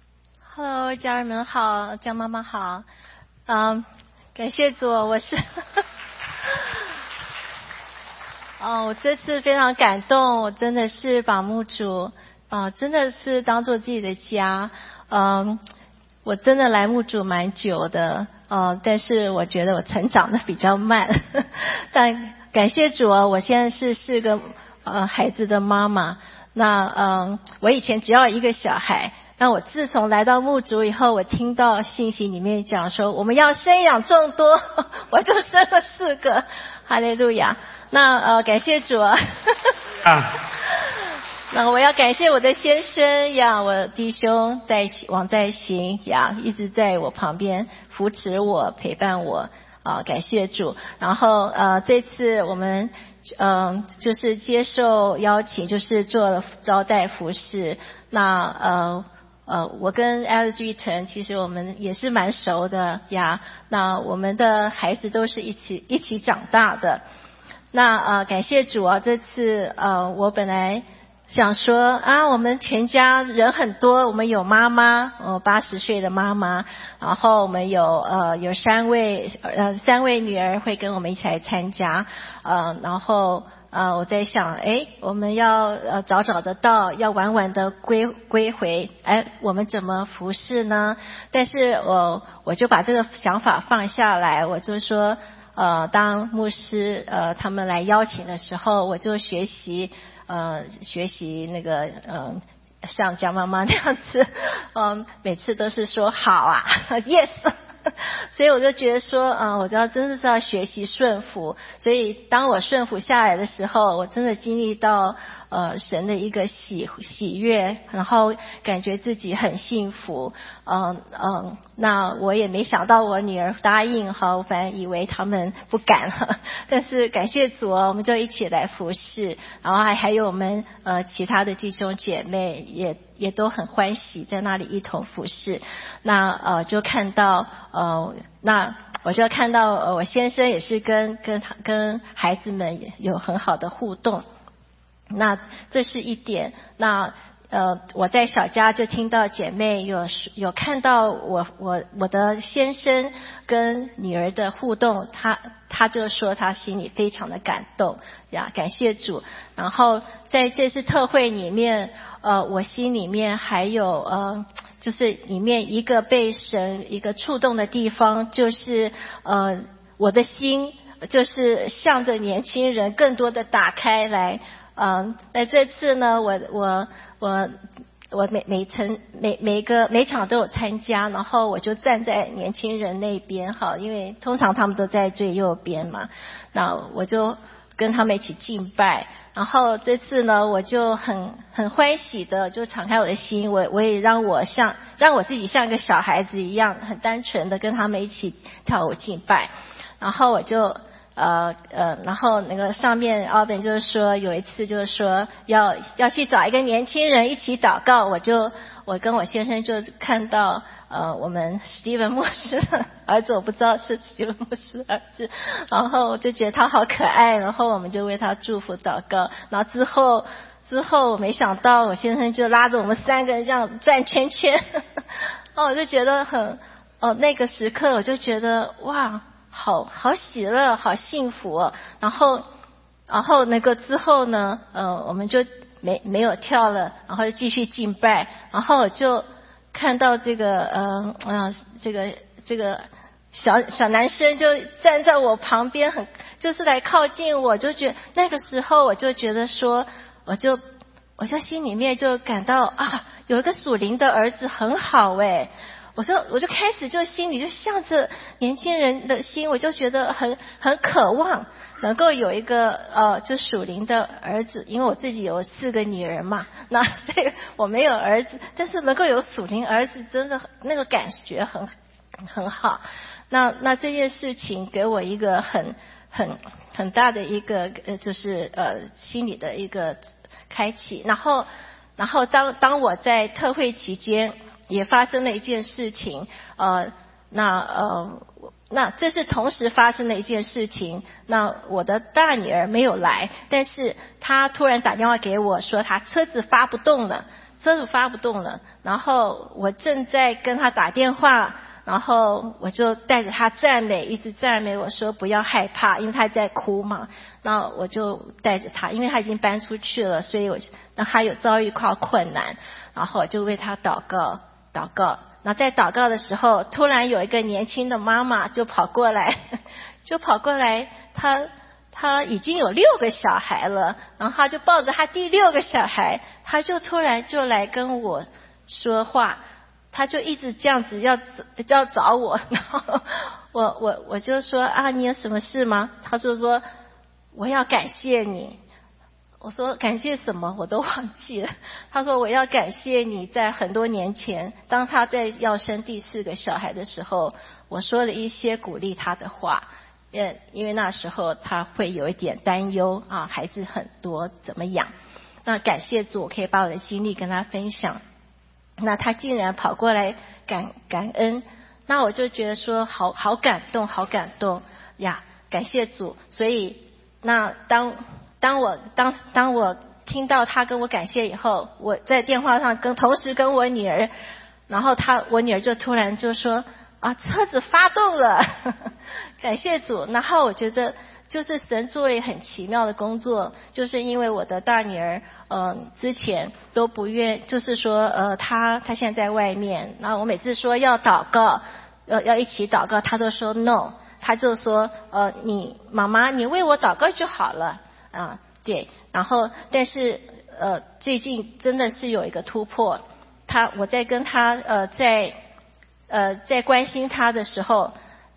Hello， 家人们好，江妈妈好，嗯，感谢主，我是，哦，我这次非常感动，我真的是把牧主。啊、呃，真的是当做自己的家。嗯、呃，我真的来牧主蛮久的，呃，但是我觉得我成长的比较慢。但感谢主啊，我现在是是个呃孩子的妈妈。那嗯、呃，我以前只要一个小孩，那我自从来到牧主以后，我听到信息里面讲说我们要生养众多，我就生了四个，哈利路亚。那呃，感谢主啊。啊那我要感谢我的先生呀，我的弟兄在王在行呀，一直在我旁边扶持我、陪伴我啊，感谢主。然后呃，这次我们嗯、呃、就是接受邀请，就是做了招待服事。那呃呃，我跟 L G 陈其实我们也是蛮熟的呀。那我们的孩子都是一起一起长大的。那呃，感谢主啊，这次呃我本来。想说啊，我们全家人很多，我们有妈妈，呃，八十岁的妈妈，然后我们有呃有三位呃三位女儿会跟我们一起来参加，呃，然后呃我在想，哎，我们要呃早早的到，要晚晚的归归回，哎，我们怎么服侍呢？但是我我就把这个想法放下来，我就说，呃，当牧师呃他们来邀请的时候，我就学习。呃，学习那个呃，像江妈妈那样子，嗯、呃，每次都是说好啊 ，yes， 所以我就觉得说，嗯、呃，我知道真的是要学习顺服，所以当我顺服下来的时候，我真的经历到， 呃神的一个喜喜悦，然后感觉自己很幸福。嗯嗯，那我也没想到我女儿答应哈，我反正以为他们不敢了，但是感谢主哦，我们就一起来服侍，然后还还有我们呃其他的弟兄姐妹也也都很欢喜在那里一同服侍。那呃就看到呃那我就看到呃我先生也是跟跟他跟孩子们有很好的互动，那这是一点。那呃，我在小家就听到姐妹有有看到我我我的先生跟女儿的互动，他他就说他心里非常的感动呀，感谢主。然后在这次特会里面，呃，我心里面还有呃，就是里面一个被神一个触动的地方，就是呃，我的心就是向着年轻人更多的打开来。嗯，那这次呢，我我我我每每层每每个每场都有参加，然后我就站在年轻人那边哈，因为通常他们都在最右边嘛，那我就跟他们一起敬拜。然后这次呢，我就很很欢喜的就敞开我的心，我我也让我像让我自己像一个小孩子一样，很单纯的跟他们一起跳舞敬拜。然后我就。呃呃，然后那个上面奥本就是说有一次就是说要要去找一个年轻人一起祷告，我就我跟我先生就看到呃我们史蒂文牧师的儿子，我不知道是史蒂文牧师的儿子，然后我就觉得他好可爱，然后我们就为他祝福祷告。然后之后之后没想到我先生就拉着我们三个人这样转圈圈，然后我就觉得很哦那个时刻我就觉得哇。好好喜乐，好幸福哦。然后，然后那个之后呢，呃，我们就没没有跳了，然后就继续敬拜。然后我就看到这个，呃，呃，这个这个小小男生就站在我旁边，很就是来靠近我，就觉得那个时候我就觉得说，我就我就心里面就感到啊，有一个属灵的儿子很好诶。我说，我就开始就心里就向着年轻人的心，我就觉得很很渴望能够有一个呃，就属灵的儿子，因为我自己有四个女儿嘛，那所以我没有儿子，但是能够有属灵儿子，真的那个感觉很很好。那那这件事情给我一个很很很大的一个呃，就是呃心里的一个开启。然后然后当当我在特会期间。也发生了一件事情，呃，那呃，那这是同时发生的一件事情。那我的大女儿没有来，但是她突然打电话给我说，她车子发不动了，车子发不动了。然后我正在跟她打电话，然后我就带着她赞美，一直赞美，我说不要害怕，因为她在哭嘛。那我就带着她，因为她已经搬出去了，所以我那她有遭遇到困难，然后我就为她祷告。祷告，那在祷告的时候，突然有一个年轻的妈妈就跑过来，就跑过来，她她已经有六个小孩了，然后她就抱着她第六个小孩，她就突然就来跟我说话，她就一直这样子要要找我，然后我我我就说啊，你有什么事吗？她就说我要感谢你。我说感谢什么我都忘记了。他说我要感谢你在很多年前，当他在要生第四个小孩的时候，我说了一些鼓励他的话。因因为那时候他会有一点担忧啊，孩子很多怎么养。那感谢主，我可以把我的经历跟他分享。那他竟然跑过来感感恩，那我就觉得说好好感动，好感动呀！感谢主。所以那当。当我当当我听到他跟我感谢以后，我在电话上跟同时跟我女儿，然后他我女儿就突然就说啊，车子发动了，呵呵感谢主。然后我觉得就是神做了很奇妙的工作，就是因为我的大女儿嗯、呃、之前都不愿，就是说呃她她现在在外面，然后我每次说要祷告要要一起祷告，她都说 no， 她就说呃你妈妈你为我祷告就好了。啊，对，然后但是呃，最近真的是有一个突破。他我在跟他呃在呃在关心他的时候，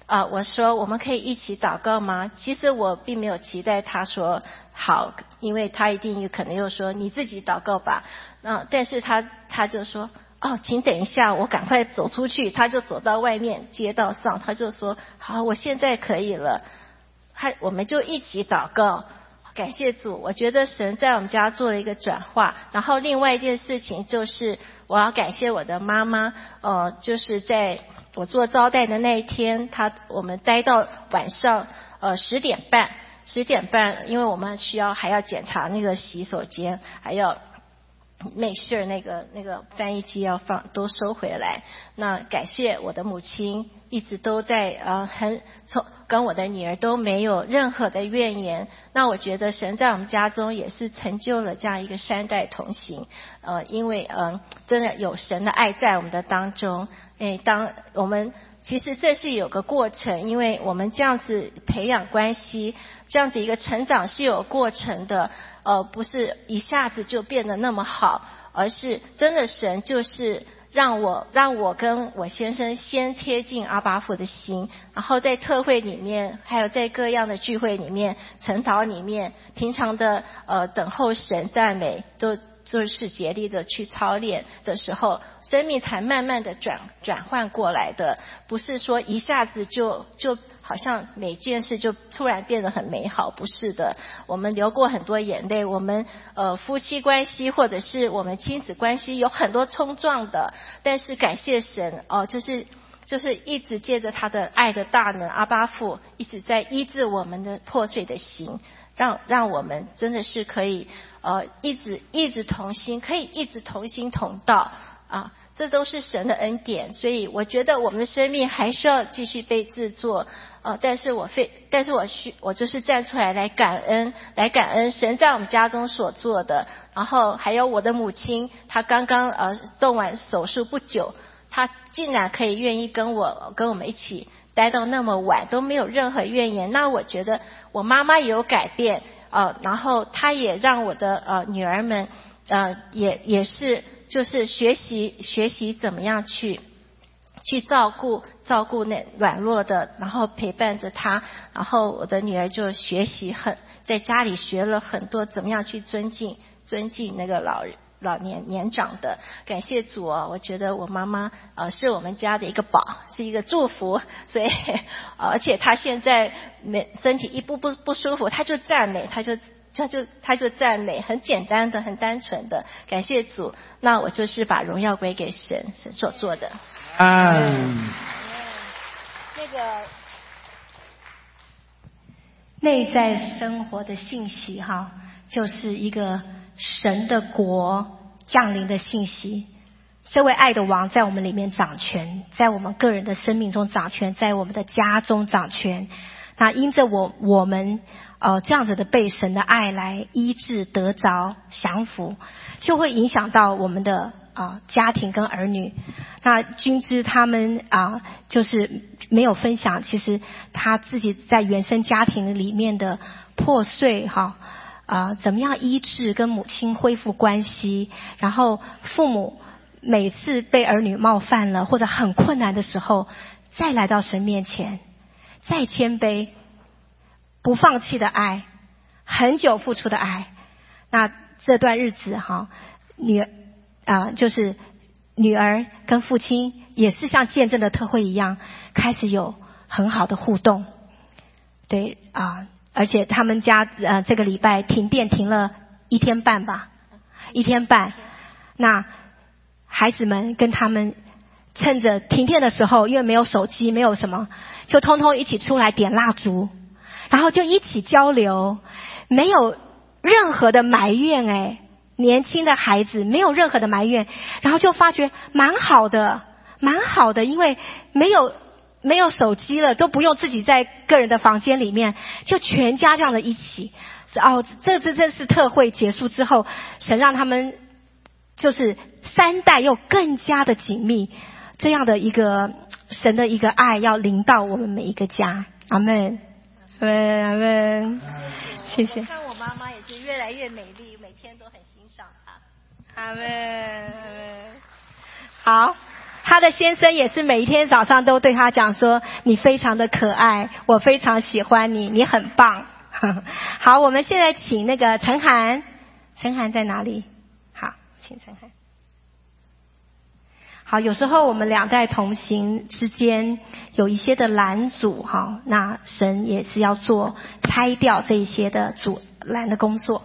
啊、呃，我说我们可以一起祷告吗？其实我并没有期待他说好，因为他一定有可能又说你自己祷告吧。那、呃、但是他他就说哦，请等一下，我赶快走出去。他就走到外面街道上，他就说好，我现在可以了。他我们就一起祷告。感谢主，我觉得神在我们家做了一个转化。然后另外一件事情就是，我要感谢我的妈妈，呃，就是在我做招待的那一天，她我们待到晚上呃十点半，十点半，因为我们需要还要检查那个洗手间，还要make sure那个那个翻译机要放都收回来。那感谢我的母亲一直都在呃很从跟我的女儿都没有任何的怨言。那我觉得神在我们家中也是成就了这样一个三代同行。呃，因为嗯、呃、真的有神的爱在我们的当中。诶，当我们其实这是有个过程，因为我们这样子培养关系，这样子一个成长是有过程的，呃，不是一下子就变得那么好，而是真的神就是让我让我跟我先生先贴近阿爸父的心，然后在特会里面，还有在各样的聚会里面、晨祷里面，平常的呃等候神赞美都。就是竭力的去操练的时候，生命才慢慢的转转换过来的，不是说一下子就就好像每件事就突然变得很美好，不是的。我们流过很多眼泪，我们呃夫妻关系或者是我们亲子关系有很多冲撞的，但是感谢神哦、呃，就是就是一直借着他的爱的大能，阿爸父一直在医治我们的破碎的心，让让我们真的是可以呃一直一直同心，可以一直同心同道啊，这都是神的恩典。所以我觉得我们的生命还需要继续被制作，呃，但是我非但是我需我就是站出来来感恩，来感恩神在我们家中所做的。然后还有我的母亲，她刚刚呃动完手术不久，她竟然可以愿意跟我跟我们一起待到那么晚，都没有任何怨言。那我觉得我妈妈也有改变，呃，然后她也让我的呃女儿们，呃，也也是就是学习学习怎么样去去照顾照顾那软弱的，然后陪伴着她。然后我的女儿就学习很在家里学了很多怎么样去尊敬尊敬那个老人。老年年长的，感谢主哦！我觉得我妈妈呃是我们家的一个宝，是一个祝福，所以、呃、而且她现在没身体一不不不舒服，她就赞美，她就她就她就赞美，很简单的，很单纯的，感谢主。那我就是把荣耀归给神，神所做的。 嗯， 那个内在生活的信息哈，就是一个神的国降临的信息。这位爱的王在我们里面掌权，在我们个人的生命中掌权，在我们的家中掌权。那因着我我们呃这样子的被神的爱来医治得着降服，就会影响到我们的啊、呃、家庭跟儿女。那君之他们啊、呃、就是没有分享，其实他自己在原生家庭里面的破碎哈。啊、呃，怎么样医治跟母亲恢复关系？然后父母每次被儿女冒犯了或者很困难的时候，再来到神面前，再谦卑，不放弃的爱，很久付出的爱。那这段日子哈，女啊、呃、就是女儿跟父亲也是像见证的特会一样，开始有很好的互动。对啊。呃而且他们家呃这个礼拜停电停了一天半吧，一天半。那孩子们跟他们趁着停电的时候，因为没有手机没有什么，就通通一起出来点蜡烛，然后就一起交流，没有任何的埋怨。哎，年轻的孩子没有任何的埋怨，然后就发觉蛮好的蛮好的，因为没有没有手机了，都不用自己在个人的房间里面，就全家这样的一起。哦，这这这是特会结束之后，神让他们就是三代又更加的紧密，这样的一个神的一个爱要临到我们每一个家。阿们，阿们，阿们，谢谢。 看我妈妈也是越来越美丽，每天都很欣赏她。 阿们，阿们。好。 她的先生也是每一天早上都对她讲说，你非常的可爱，我非常喜欢你，你很棒。好，我们现在请那个陈涵，陈涵在哪里？好，请陈涵。好，有时候我们两代同行之间有一些的拦阻哈，那神也是要做拆掉这一些的阻拦的工作。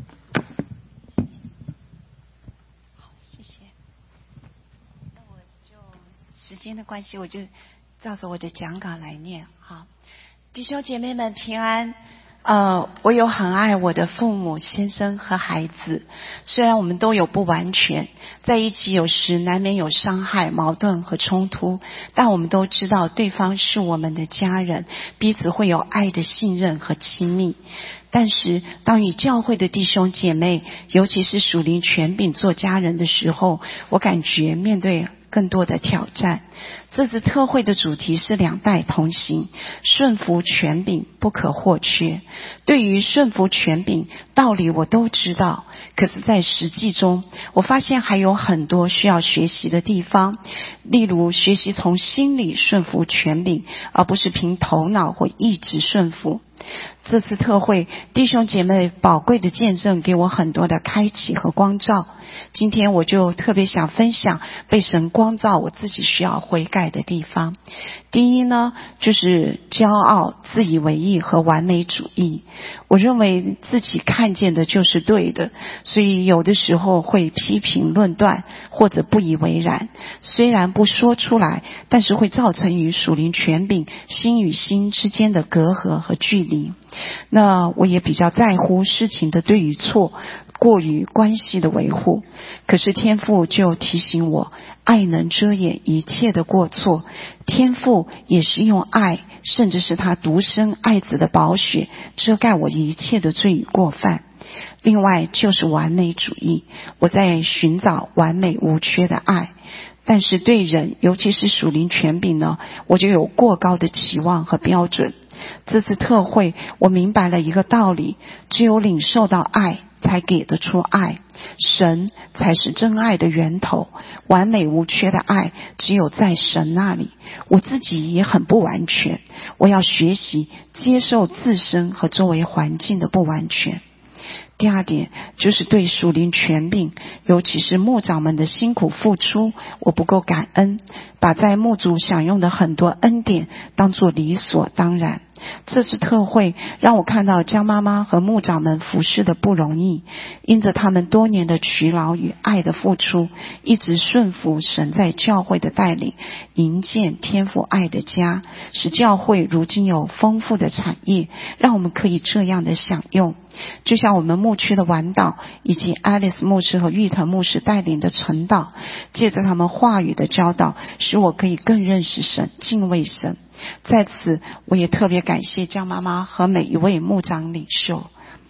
好，谢谢。那我就时间的关系，我就照着我的讲稿来念。好，弟兄姐妹们平安。呃，我有很爱我的父母、先生和孩子，虽然我们都有不完全，在一起有时难免有伤害、矛盾和冲突，但我们都知道对方是我们的家人，彼此会有爱的信任和亲密。但是当与教会的弟兄姐妹，尤其是属灵权柄做家人的时候，我感觉面对更多的挑战。这次特会的主题是两代同行，顺服权柄不可或缺。对于顺服权柄，道理我都知道，可是在实际中，我发现还有很多需要学习的地方。例如学习从心里顺服权柄，而不是凭头脑或意志顺服。这次特会，弟兄姐妹宝贵的见证给我很多的开启和光照。今天我就特别想分享被神光照我自己需要悔改的地方。第一呢，就是骄傲、自以为意和完美主义。我认为自己看见的就是对的，所以有的时候会批评论断或者不以为然。虽然不说出来，但是会造成与属灵权柄心与心之间的隔阂和距离。那我也比较在乎事情的对与错，过于关系的维护。可是天父就提醒我，爱能遮掩一切的过错，天父也是用爱，甚至是他独生爱子的宝血遮盖我一切的罪与过犯。另外就是完美主义，我在寻找完美无缺的爱，但是对人，尤其是属灵权柄呢，我就有过高的期望和标准。这次特会，我明白了一个道理，只有领受到爱，才给得出爱。神才是真爱的源头，完美无缺的爱只有在神那里。我自己也很不完全，我要学习接受自身和周围环境的不完全。第二点就是对属灵权柄，尤其是牧长们的辛苦付出，我不够感恩，把在牧主享用的很多恩典当作理所当然。这次特会让我看到江妈妈和牧长们服侍的不容易，因着他们多年的劬劳与爱的付出，一直顺服神在教会的带领，营建天父爱的家，使教会如今有丰富的产业，让我们可以这样的享用。就像我们牧区的晚祷以及 Alice 牧师和玉腾牧师带领的晨祷，借着他们话语的教导，使我可以更认识神，敬畏神。在此我也特别感谢江妈妈和每一位牧长领袖。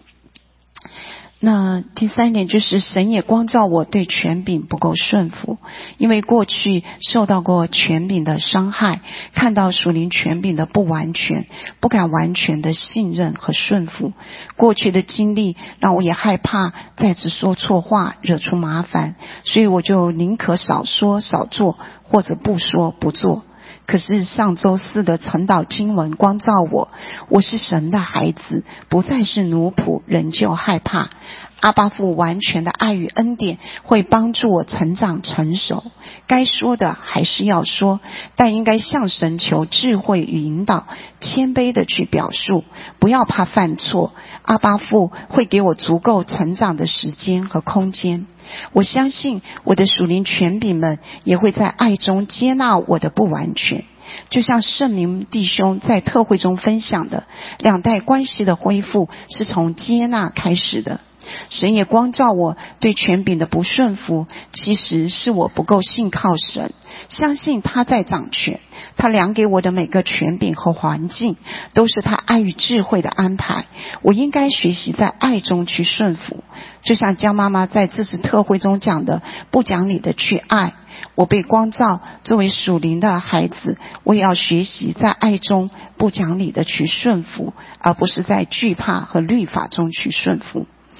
那第三点就是神也光照我对权柄不够顺服，因为过去受到过权柄的伤害，看到属灵权柄的不完全，不敢完全的信任和顺服。过去的经历让我也害怕再次说错话惹出麻烦，所以我就宁可少说少做，或者不说不做。可是上周四的晨祷经文光照我，我是神的孩子，不再是奴仆，仍旧害怕。阿爸父完全的爱与恩典会帮助我成长成熟，该说的还是要说，但应该向神求智慧与引导，谦卑的去表述，不要怕犯错。阿爸父会给我足够成长的时间和空间。我相信我的属灵权柄们也会在爱中接纳我的不完全，就像圣明弟兄在特会中分享的，两代关系的恢复是从接纳开始的。神也光照我对权柄的不顺服，其实是我不够信靠神，相信他在掌权，他量给我的每个权柄和环境都是他爱与智慧的安排，我应该学习在爱中去顺服。就像江妈妈在这次特会中讲的，不讲理的去爱。我被光照，作为属灵的孩子，我也要学习在爱中不讲理的去顺服，而不是在惧怕和律法中去顺服。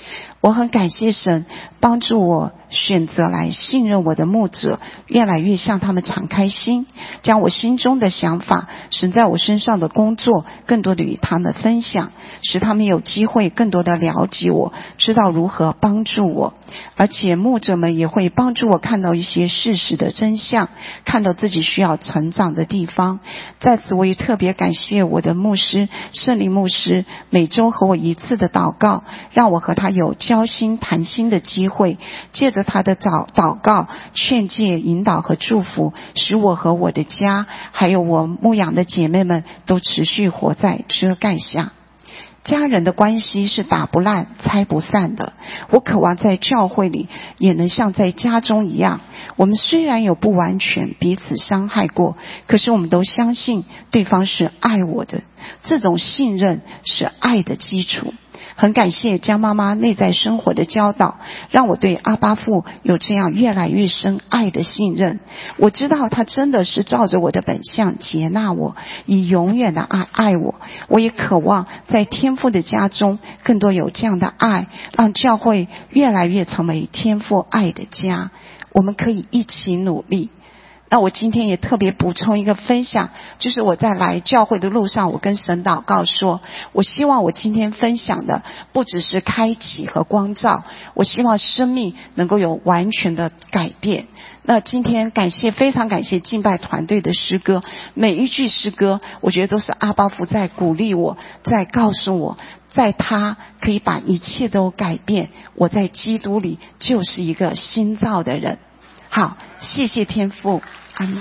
我很感谢神帮助我选择来信任我的牧者，越来越向他们敞开心，将我心中的想法，神在我身上的工作更多的与他们分享，使他们有机会更多的了解我，知道如何帮助我。而且牧者们也会帮助我看到一些事实的真相，看到自己需要成长的地方。在此我也特别感谢我的牧师圣灵牧师，每周和我一次的祷告，让我和他有交心谈心的机会，借着他的祷祷告劝诫引导和祝福，使我和我的家还有我牧养的姐妹们都持续活在遮盖下。家人的关系是打不烂拆不散的，我渴望在教会里也能像在家中一样，我们虽然有不完全彼此伤害过，可是我们都相信对方是爱我的，这种信任是爱的基础。很感谢江妈妈内在生活的教导，让我对阿爸父有这样越来越深爱的信任。我知道他真的是照着我的本相接纳我，以永远的爱爱我。我也渴望在天父的家中更多有这样的爱，让教会越来越成为天父爱的家。我们可以一起努力。那我今天也特别补充一个分享，就是我在来教会的路上，我跟神祷告说，我希望我今天分享的不只是开启和光照，我希望生命能够有完全的改变。那今天感谢非常感谢敬拜团队的诗歌，每一句诗歌我觉得都是阿爸父在鼓励我，在告诉我，在他可以把一切都改变，我在基督里就是一个新造的人。好，谢谢天父，阿们。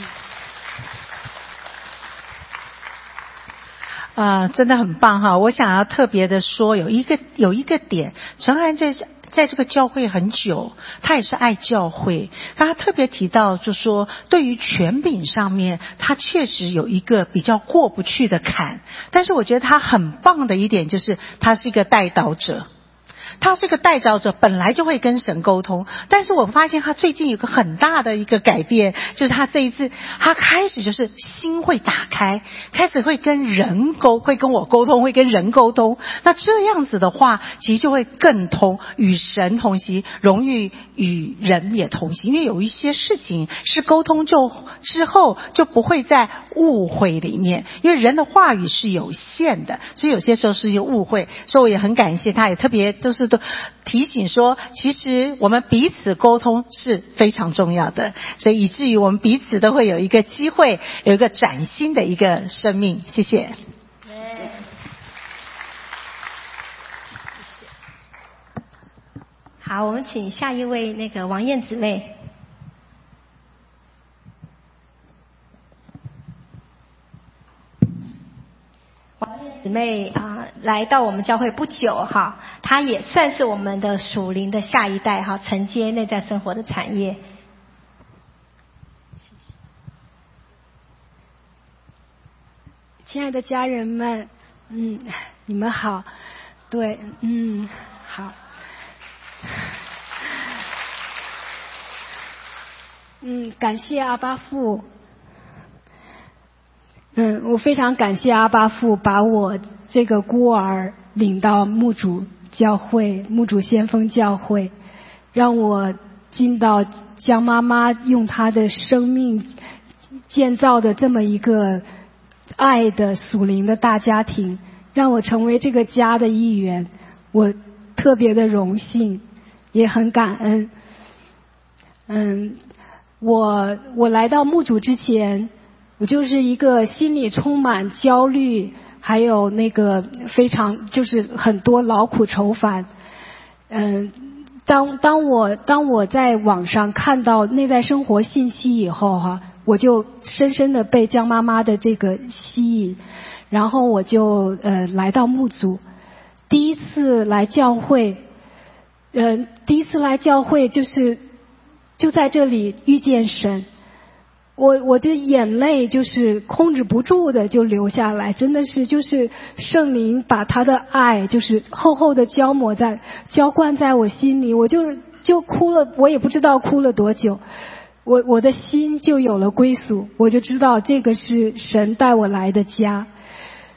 啊、呃，真的很棒哈！我想要特别的说，有一个有一个点，陈涵在在这个教会很久，他也是爱教会。他特别提到，就说对于权柄上面，他确实有一个比较过不去的坎。但是我觉得他很棒的一点就是，他是一个代祷者。他是个代祷者，本来就会跟神沟通，但是我发现他最近有个很大的一个改变，就是他这一次他开始就是心会打开，开始会跟人沟会跟我沟通，会跟人沟通。那这样子的话，其实就会更通，与神同行，容易与人也同行。因为有一些事情是沟通就之后就不会在误会里面，因为人的话语是有限的，所以有些时候是有误会。所以我也很感谢他，也特别都是都提醒说，其实我们彼此沟通是非常重要的，所以以至于我们彼此都会有一个机会，有一个崭新的一个生命。谢谢。 好，我们请下一位那个王燕姊妹。姊妹啊、呃，来到我们教会不久哈，她也算是我们的属灵的下一代哈，承接内在生活的产业。 亲爱的家人们，嗯，你们好，对，嗯，好，嗯，感谢阿爸父。嗯，我非常感谢阿爸父把我这个孤儿领到牧主教会、牧主先锋教会，让我进到江妈妈用她的生命建造的这么一个爱的属灵的大家庭，让我成为这个家的一员。我特别的荣幸，也很感恩。嗯，我我来到牧主之前，我就是一个心里充满焦虑，还有那个非常就是很多劳苦愁烦。嗯，当当我当我在网上看到内在生活信息以后哈，我就深深的被江妈妈的这个吸引，然后我就呃来到牧组。第一次来教会，呃第一次来教会就是就在这里遇见神。我我的眼泪就是控制不住的就流下来，真的是就是圣灵把他的爱就是厚厚的浇抹在浇灌在我心里，我就就哭了，我也不知道哭了多久，我我的心就有了归属，我就知道这个是神带我来的家。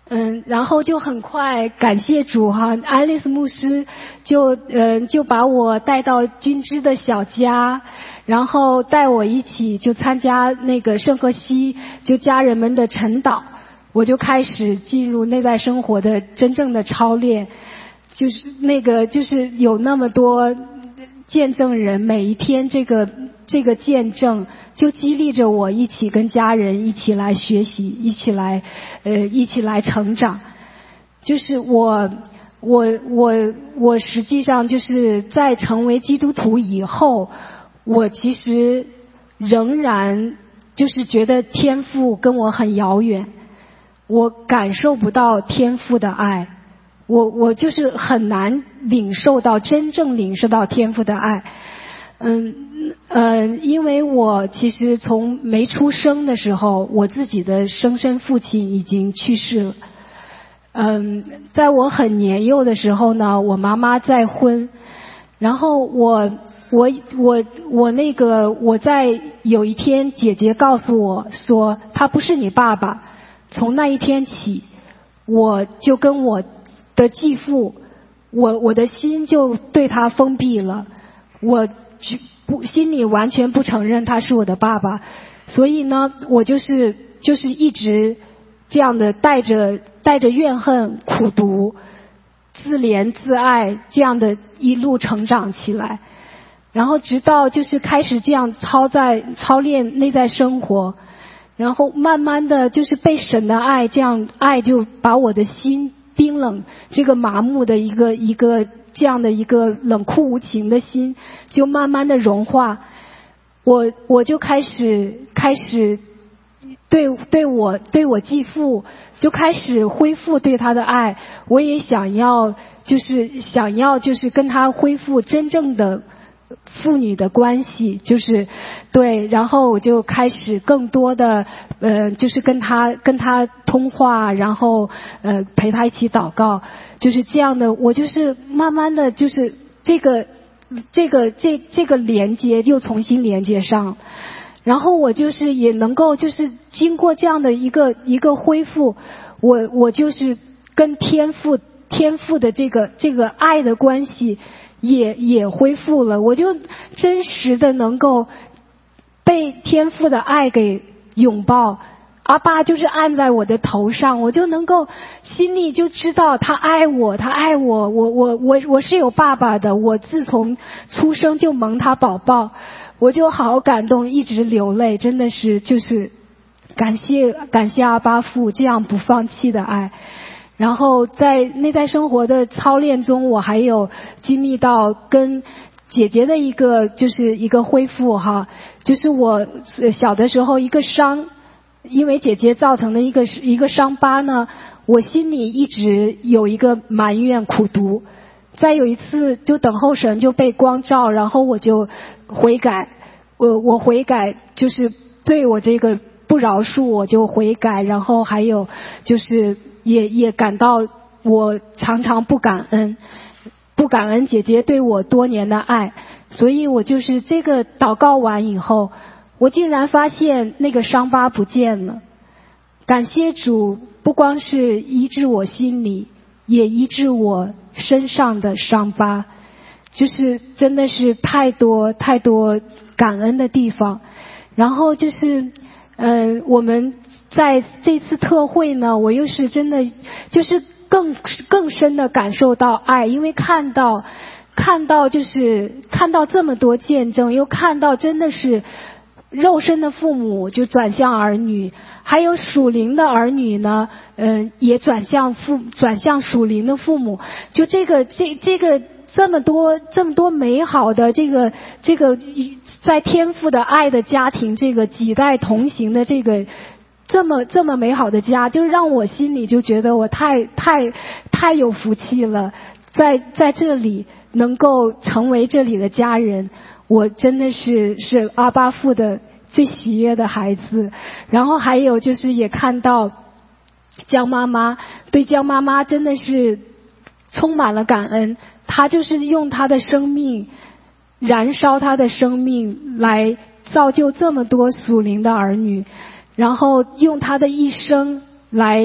嗯，然后就很快感谢主哈，爱丽丝牧师就嗯就把我带到君之的小家，然后带我一起就参加那个圣荷西就家人们的晨祷，我就开始进入内在生活的真正的操练，就是那个就是有那么多见证人，每一天这个这个见证就激励着我一起跟家人一起来学习，一起来呃一起来成长。就是我我我我实际上就是在成为基督徒以后，我其实仍然就是觉得天父跟我很遥远，我感受不到天父的爱，我我就是很难领受到真正领受到天父的爱。嗯呃，因为我其实从没出生的时候，我自己的生身父亲已经去世了。嗯，在我很年幼的时候呢，我妈妈再婚，然后我我我我那个我在有一天姐姐告诉我说他不是你爸爸，从那一天起，我就跟我的继父，我我的心就对他封闭了，我不心里完全不承认他是我的爸爸，所以呢，我就是就是一直这样的带着带着怨恨、苦毒、自怜自爱这样的一路成长起来，然后直到就是开始这样操在操练内在生活，然后慢慢的就是被神的爱这样爱就把我的心冰冷，这个麻木的一个一个这样的一个冷酷无情的心就慢慢的融化，我我就开始开始对对我对我继父就开始恢复对他的爱，我也想要就是想要就是跟他恢复真正的父女的关系，就是对，然后我就开始更多的呃，就是跟他跟他通话，然后呃陪他一起祷告，就是这样的，我就是慢慢的就是这个这个这这个连接又重新连接上，然后我就是也能够就是经过这样的一个一个恢复，我我就是跟天父天父的这个这个爱的关系也也恢复了，我就真实的能够被天父的爱给拥抱，阿爸就是按在我的头上，我就能够心里就知道他爱我，他爱我，我我我我是有爸爸的，我自从出生就蒙他宝宝，我就好感动，一直流泪，真的是就是感谢感谢阿爸父这样不放弃的爱。然后在内在生活的操练中，我还有经历到跟姐姐的一个就是一个恢复哈，就是我小的时候一个伤，因为姐姐造成的一个一个伤疤呢，我心里一直有一个埋怨苦毒。再有一次就等候神就被光照，然后我就悔改，我我悔改就是对我这个不饶恕我就悔改，然后还有就是也也感到我常常不感恩，不感恩姐姐对我多年的爱，所以我就是这个祷告完以后，我竟然发现那个伤疤不见了。感谢主，不光是医治我心里，也医治我身上的伤疤，就是真的是太多太多感恩的地方。然后就是呃我们在这次特会呢，我又是真的就是更更深的感受到爱，因为看到看到就是看到这么多见证，又看到真的是肉身的父母就转向儿女，还有属灵的儿女呢，嗯、呃，也转向父转向属灵的父母，就这个这这个这么多这么多美好的这个这个在天父的爱的家庭，这个几代同行的这个这么这么美好的家，就让我心里就觉得我太太太有福气了，在在这里能够成为这里的家人，我真的是是阿爸父的最喜悦的孩子。然后还有就是也看到江妈妈，对江妈妈真的是充满了感恩，她就是用她的生命燃烧她的生命来造就这么多属灵的儿女，然后用她的一生来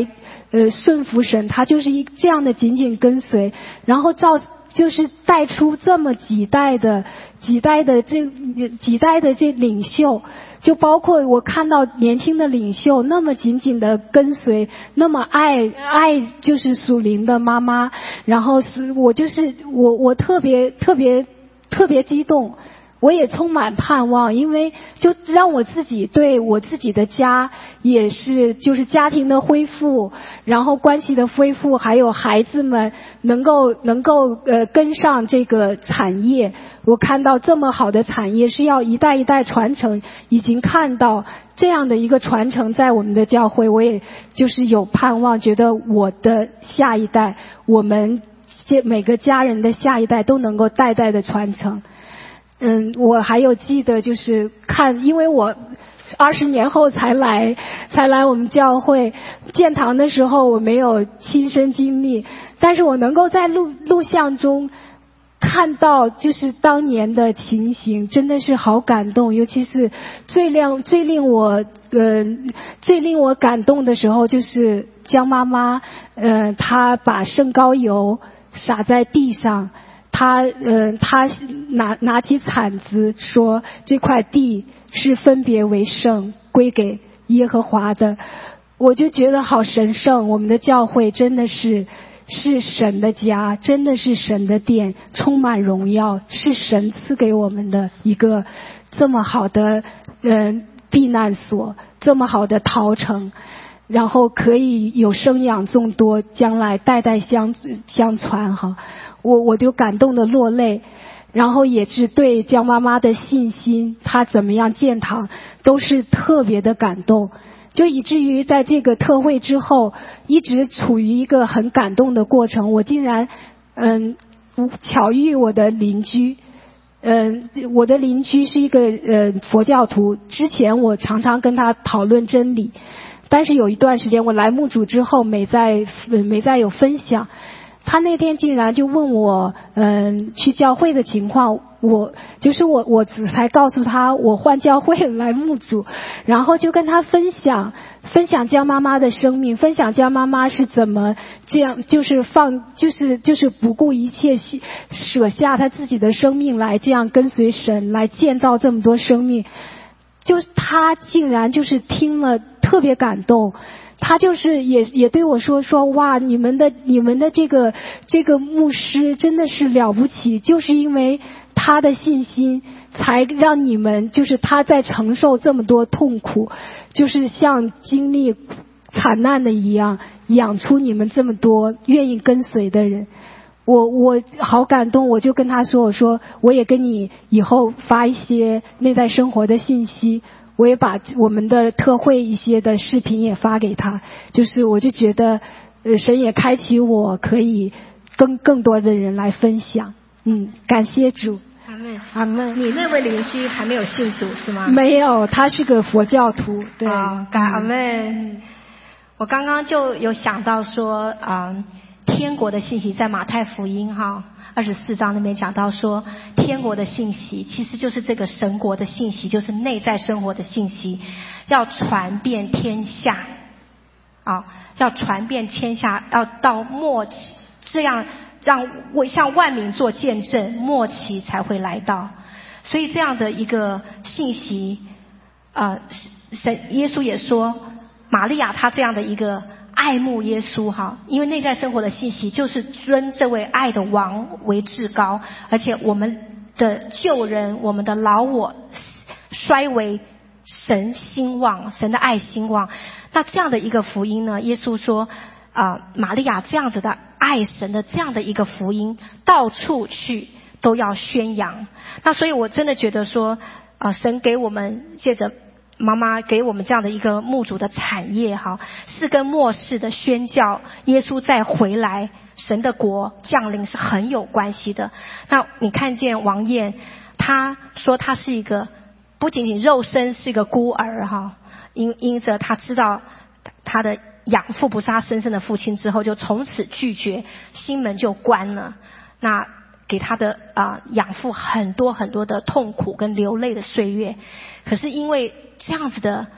呃顺服神，他就是一这样的紧紧跟随，然后造就是带出这么几代的几代的这几代的这领袖。就包括我看到年轻的领袖那么紧紧的跟随，那么爱爱就是属灵的妈妈，然后是我就是我我特别特别特别激动，我也充满盼望，因为就让我自己对我自己的家也是就是家庭的恢复，然后关系的恢复，还有孩子们能够能够呃跟上这个产业。我看到这么好的产业是要一代一代传承，已经看到这样的一个传承在我们的教会，我也就是有盼望，觉得我的下一代，我们每个家人的下一代都能够代代的传承。嗯，我还有记得就是看，因为我二十年后才来才来我们教会建堂的时候，我没有亲身经历，但是我能够在录录像中看到就是当年的情形，真的是好感动。尤其是最令最令我呃最令我感动的时候，就是江妈妈呃她把圣膏油洒在地上，她呃她拿拿起铲子说，这块地是分别为圣归给耶和华的。我就觉得好神圣，我们的教会真的是是神的家，真的是神的殿，充满荣耀，是神赐给我们的一个这么好的呃避难所，这么好的逃城，然后可以有生养众多，将来代代相相传哈。我我就感动的落泪，然后也是对江妈妈的信心，她怎么样建堂，都是特别的感动。就以至于在这个特会之后，一直处于一个很感动的过程。我竟然，嗯，巧遇我的邻居，嗯，我的邻居是一个呃佛教徒。之前我常常跟他讨论真理，但是有一段时间我来牧主之后，没再没再有分享。他那天竟然就问我，嗯，去教会的情况。我就是我，我只才告诉他我换教会来牧主，然后就跟他分享分享江妈妈的生命，分享江妈妈是怎么这样，就是放，就是就是不顾一切舍下他自己的生命来这样跟随神，来建造这么多生命。就他竟然就是听了特别感动。他就是也也对我说说哇，你们的你们的这个这个牧师真的是了不起，就是因为他的信心，才让你们就是他在承受这么多痛苦，就是像经历惨难的一样，养出你们这么多愿意跟随的人。我我好感动，我就跟他说，我说我也跟你以后发一些内在生活的信息。我也把我们的特会一些的视频也发给他，就是我就觉得，呃，神也开启我可以跟更多的人来分享，嗯，感谢主。 阿门，阿门。你那位邻居还没有信主是吗？ 没有，他是个佛教徒。对， 哦、感阿门。我刚刚就有想到说，啊、呃，天国的信息在马太福音哈二十四章那边讲到说，天国的信息其实就是这个神国的信息，就是内在生活的信息，要传遍天下，啊、哦，要传遍天下，要到末期，这样让为向万民做见证，末期才会来到。所以这样的一个信息，呃，神耶稣也说，玛利亚她这样的一个爱慕耶稣哈，因为内在生活的信息就是尊这位爱的王为至高，而且我们的旧人，我们的老我衰微，神兴旺，神的爱兴旺。那这样的一个福音呢，耶稣说啊、呃，玛利亚这样子的爱神的这样的一个福音，到处去都要宣扬。那所以我真的觉得说啊、呃，神给我们借着妈妈给我们这样的一个牧主的产业哈，是跟末世的宣教，耶稣再回来，神的国降临是很有关系的。那你看见王燕，他说他是一个不仅仅肉身是一个孤儿哈，因因着他知道他的养父不是他生身的父亲之后，就从此拒绝，心门就关了。那给他的啊、呃、养父很多很多的痛苦跟流泪的岁月，可是因为这样子的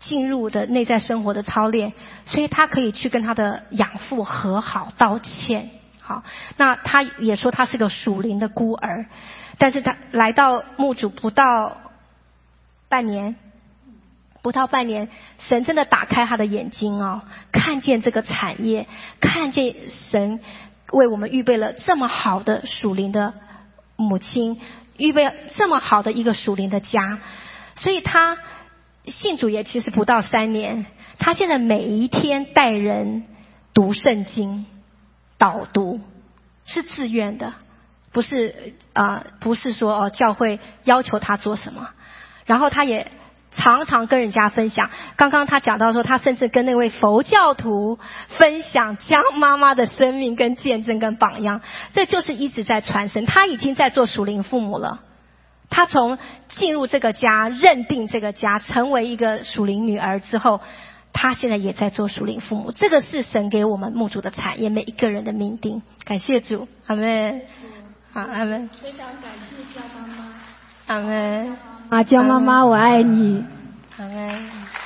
进入的内在生活的操练，所以他可以去跟他的养父和好道歉。好，那他也说他是个属灵的孤儿，但是他来到牧主不到半年，不到半年，神真的打开他的眼睛哦，看见这个产业，看见神为我们预备了这么好的属灵的母亲，预备这么好的一个属灵的家，所以他信主也其实不到三年，他现在每一天带人读圣经。导读是自愿的，不是啊、呃，不是说哦教会要求他做什么。然后他也常常跟人家分享。刚刚他讲到说，他甚至跟那位佛教徒分享江妈妈的生命跟见证跟榜样，这就是一直在传承。他已经在做属灵父母了。他从进入这个家，认定这个家，成为一个属灵女儿之后。他现在也在做属灵父母，这个是神给我们牧主的产业，每一个人的命定。感谢主，阿们。好，阿们。 非常感谢江妈妈， 阿们。 啊，江妈妈，我爱你。 阿们。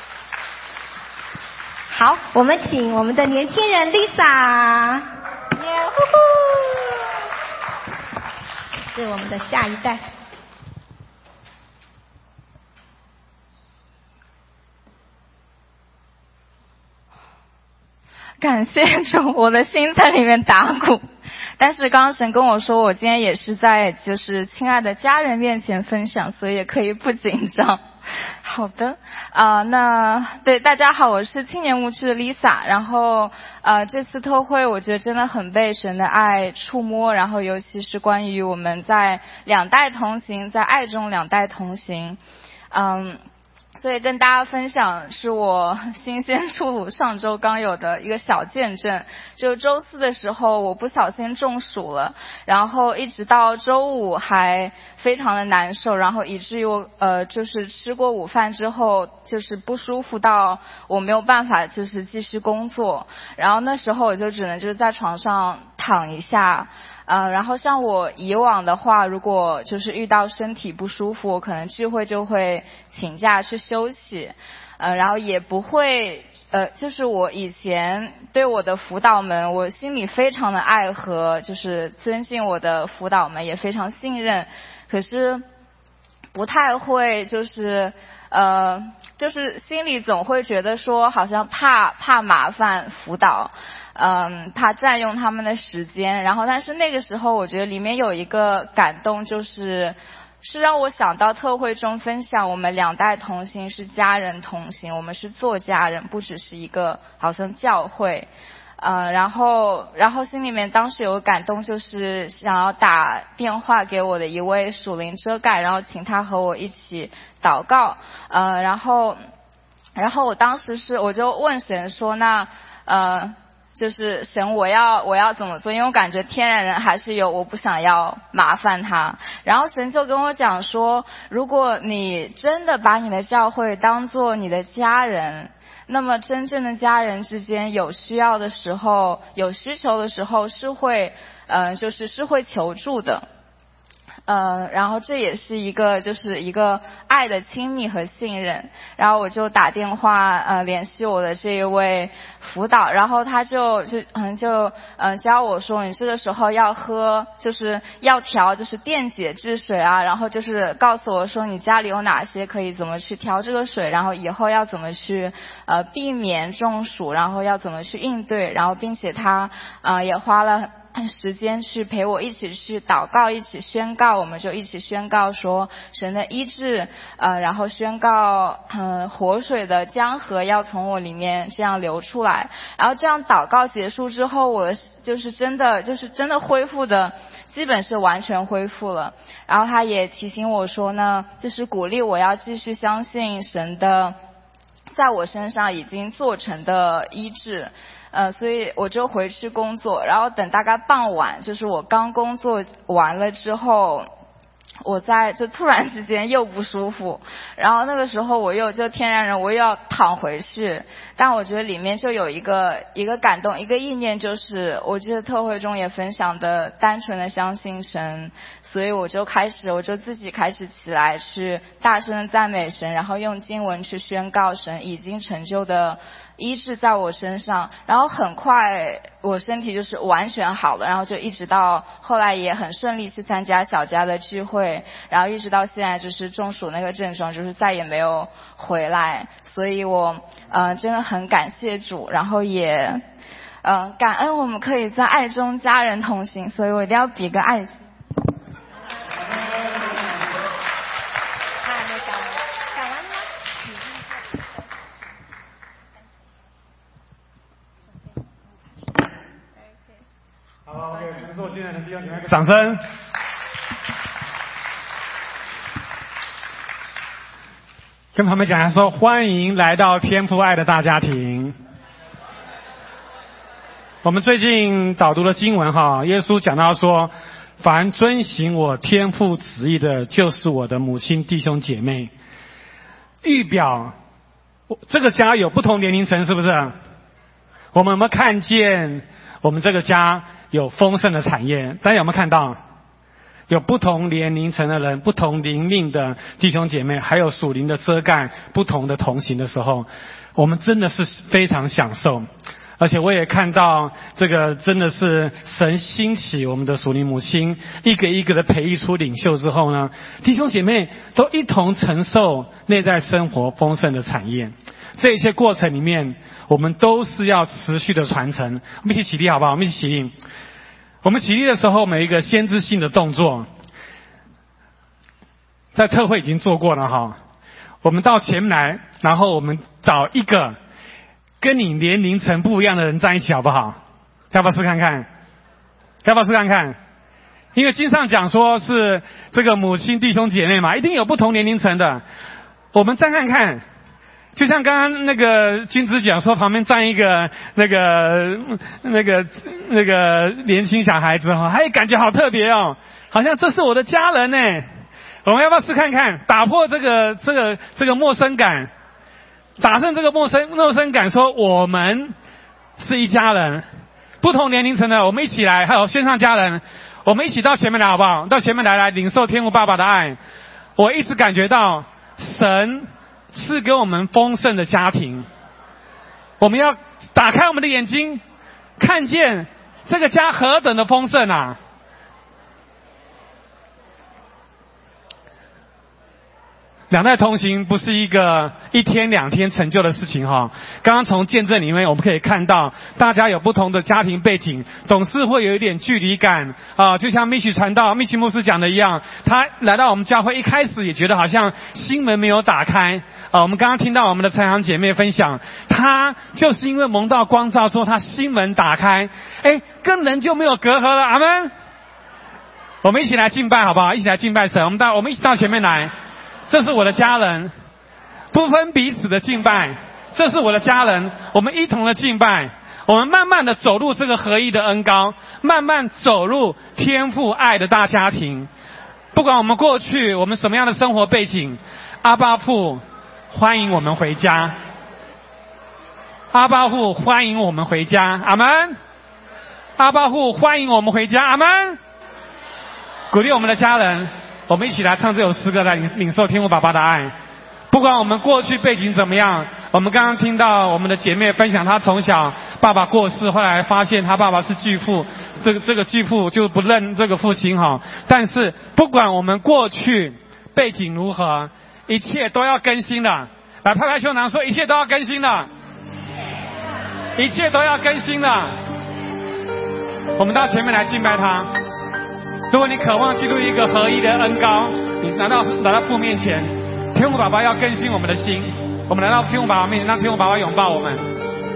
好，我们请我们的年轻人 Lisa， 耶呼呼，是我们的下一代。 感谢主，我的心在里面打鼓。但是刚刚神跟我说，我今天也是在就是亲爱的家人面前分享，所以也可以不紧张。好的，啊、呃，那对大家好，我是青年牧师 Lisa。然后呃，这次特会我觉得真的很被神的爱触摸，然后尤其是关于我们在两代同行，在爱中两代同行，嗯。所以跟大家分享是我新鲜出炉上周刚有的一个小见证。就周四的时候我不小心中暑了，然后一直到周五还非常的难受，然后以至于我呃就是吃过午饭之后就是不舒服到我没有办法就是继续工作，然后那时候我就只能就是在床上躺一下。呃，然后像我以往的话，如果就是遇到身体不舒服，我可能聚会就会请假去休息，呃，然后也不会，呃，就是我以前对我的辅导们，我心里非常的爱和就是尊敬我的辅导们，也非常信任，可是不太会就是呃，就是心里总会觉得说，好像怕怕麻烦辅导。嗯，怕占用他们的时间，然后但是那个时候我觉得里面有一个感动，就是是让我想到特会中分享我们两代同行是家人同行，我们是做家人，不只是一个好像教会。呃，然后然后心里面当时有个感动，就是想要打电话给我的一位属灵遮盖，然后请他和我一起祷告。呃，然后然后我当时是我就问神说，那呃就是神我要我要怎么做，因为我感觉天然人还是有我不想要麻烦他，然后神就跟我讲说，如果你真的把你的教会当作你的家人，那么真正的家人之间有需要的时候有需求的时候是会呃就是是会求助的。呃，然后这也是一个就是一个爱的亲密和信任，然后我就打电话呃联系我的这一位辅导，然后他就就嗯就嗯教我说，你这个时候要喝就是要调就是电解质水啊，然后就是告诉我说你家里有哪些可以怎么去调这个水，然后以后要怎么去呃避免中暑，然后要怎么去应对，然后并且他呃也花了时间去陪我一起去祷告，一起宣告，我们就一起宣告说神的医治，呃，然后宣告，嗯、呃，活水的江河要从我里面这样流出来。然后这样祷告结束之后，我就是真的就是真的恢复的，基本是完全恢复了。然后他也提醒我说呢，就是鼓励我要继续相信神的，在我身上已经做成的医治。呃，所以我就回去工作，然后等大概傍晚，就是我刚工作完了之后， 我在就突然之间又不舒服，然后那个时候我又就天然人我又要躺回去，但我觉得里面就有一个一个感动，一个意念，就是我记得特会中也分享的单纯的相信神，所以我就开始我就自己开始起来去大声的赞美神，然后用经文去宣告神已经成就的医治在我身上，然后很快我身体就是完全好了，然后就一直到后来也很顺利去参加小家的聚会，然后一直到现在就是中暑那个症状就是再也没有回来，所以我呃真的很感谢主，然后也呃感恩我们可以在爱中家人同行，所以我一定要比个爱心。 做进来的弟兄姐妹，掌声！跟旁边讲一下说，欢迎来到天父爱的大家庭。我们最近导读的经文哈，耶稣讲到说，凡遵行我天父旨意的，就是我的母亲弟兄姐妹。预表这个家有不同年龄层，是不是？我们有没有看见我们这个家有丰盛的产业？大家有没有看到？有不同年龄层的人，不同灵命的弟兄姐妹，还有属灵的遮盖，不同的同行的时候，我们真的是非常享受。而且我也看到这个真的是神兴起我们的属灵母亲，一个一个的培育出领袖之后呢，弟兄姐妹都一同承受内在生活丰盛的产业。这一些过程里面，我们都是要持续的传承。我们一起起立好不好？我们一起起立。我们起立的时候，每一个先知性的动作，在特会已经做过了哈。我们到前面来，然后我们找一个跟你年龄层不一样的人在一起好不好？要不要试看看？要不要试看看？因为经上讲说是这个母亲弟兄姐妹嘛，一定有不同年龄层的。我们再看看。就像刚刚那个君子讲说，旁边站一个那个那个那个年轻小孩子哈，还感觉好特别哦，好像这是我的家人呢。我们要不要试看看，打破这个这个这个陌生感，打胜这个陌生陌生感，说我们是一家人，不同年龄层的，我们一起来，还有线上家人，我们一起到前面来好不好？到前面来来领受天父爸爸的爱。我一直感觉到神是给我们丰盛的家庭，我们要打开我们的眼睛，看见这个家何等的丰盛啊！两代同行不是一个一天两天成就的事情哈。刚刚从见证里面我们可以看到，大家有不同的家庭背景，总是会有一点距离感啊。就像密许传道、密许牧师讲的一样，他来到我们教会一开始也觉得好像心门没有打开啊。我们刚刚听到我们的财行姐妹分享，她就是因为蒙到光照之后，她心门打开，哎，跟人就没有隔阂了。阿们。我们一起来敬拜好不好？一起来敬拜神。我们到我们一起到前面来。这是我的家人，不分彼此的敬拜。这是我的家人，我们一同的敬拜。我们慢慢的走入这个合一的恩膏，慢慢走入天父爱的大家庭。不管我们过去我们什么样的生活背景，阿爸父欢迎我们回家。阿爸父欢迎我们回家，阿们。阿爸父欢迎我们回家，阿们。鼓励我们的家人。我们一起来唱这首诗歌，来领领受天父爸爸的爱。不管我们过去背景怎么样，我们刚刚听到我们的姐妹分享，她从小爸爸过世，后来发现她爸爸是巨富，这个这个巨富就不认这个父亲哈。但是不管我们过去背景如何，一切都要更新的。来，拍拍胸膛说，一切都要更新的，一切都要更新的。我们到前面来敬拜他。如果你渴望进入一个合一的恩膏，你来到来到父面前，天父爸爸要更新我们的心。我们来到天父爸爸面前，让天父爸爸拥抱我们。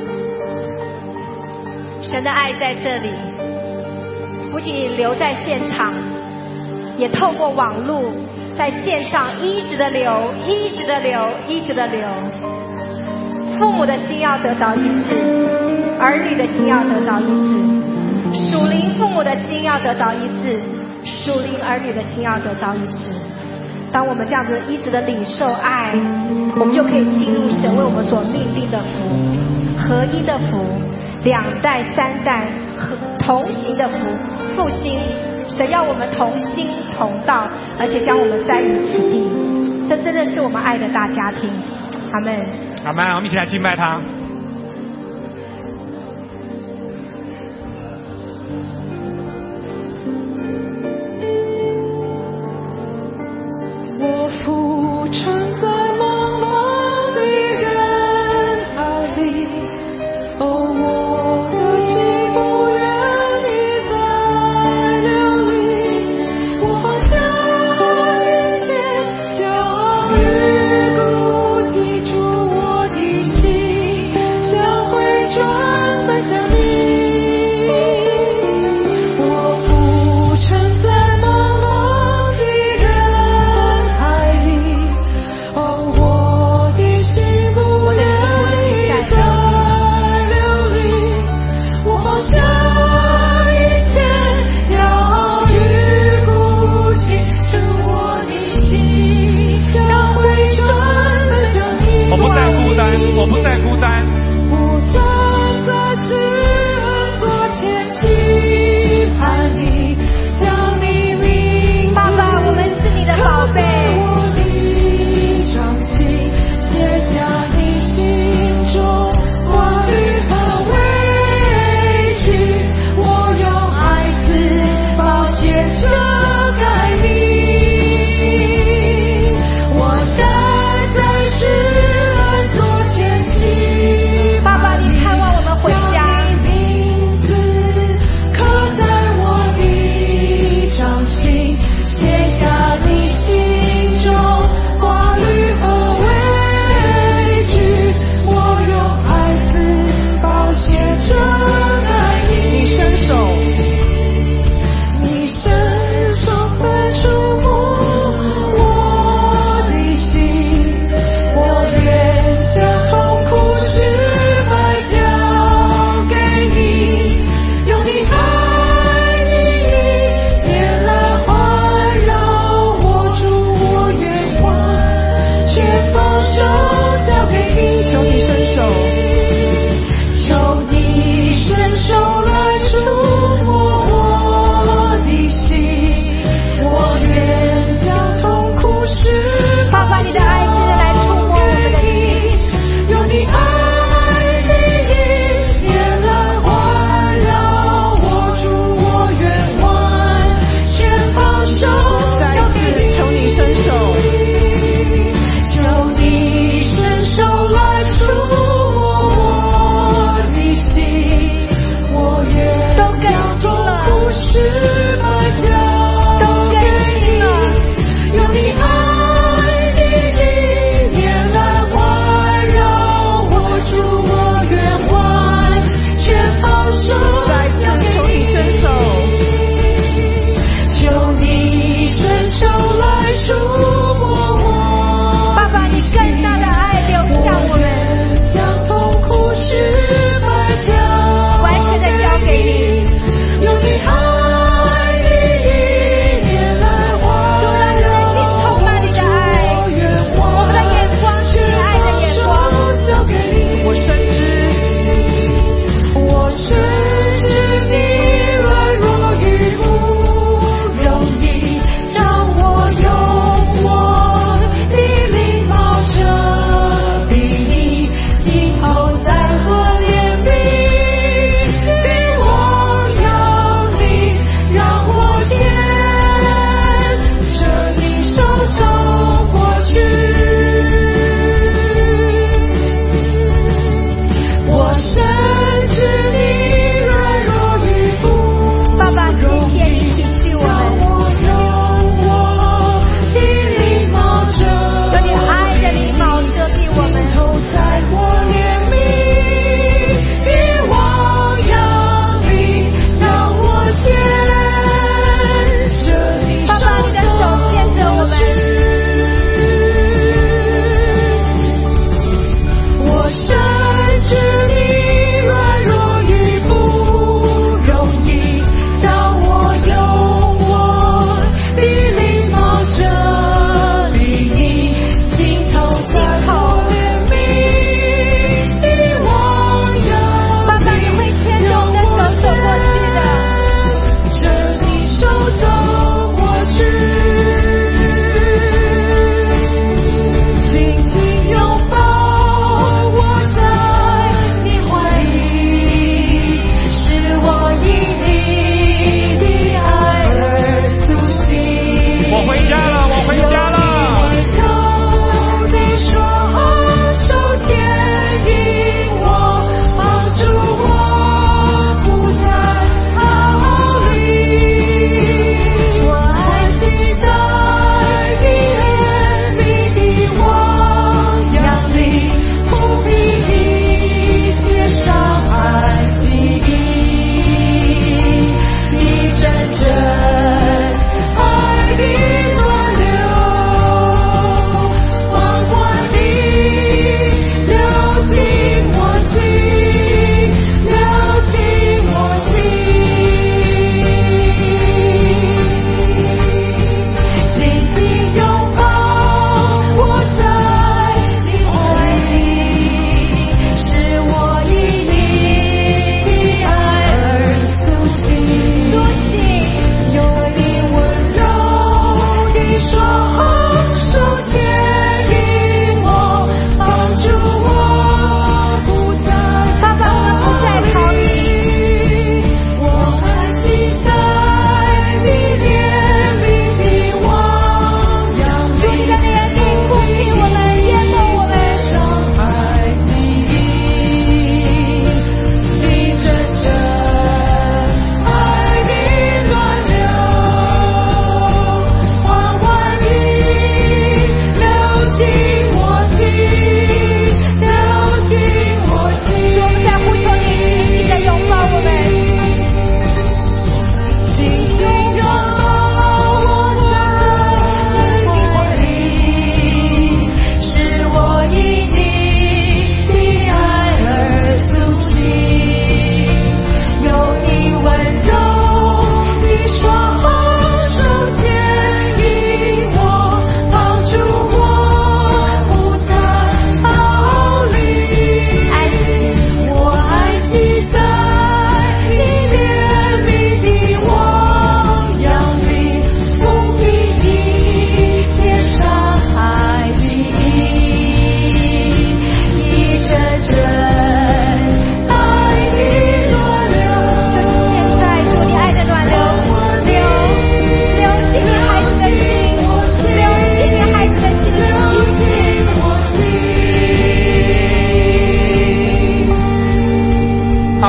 神的爱在这里，不仅留在现场，也透过网路在线上一直的流，一直的流，一直的流。父母的心要得着医治，儿女的心要得着医治，属灵父母的心要得着医治， 属灵儿女的心要得着医治。当我们这样子一直的领受爱，我们就可以进入神为我们所命定的福，合一的福，两代三代和同行的福，复兴。神要我们同心同道，而且将我们栽于此地。这真的是我们爱的大家庭。阿们。 阿们，我们一起来敬拜他。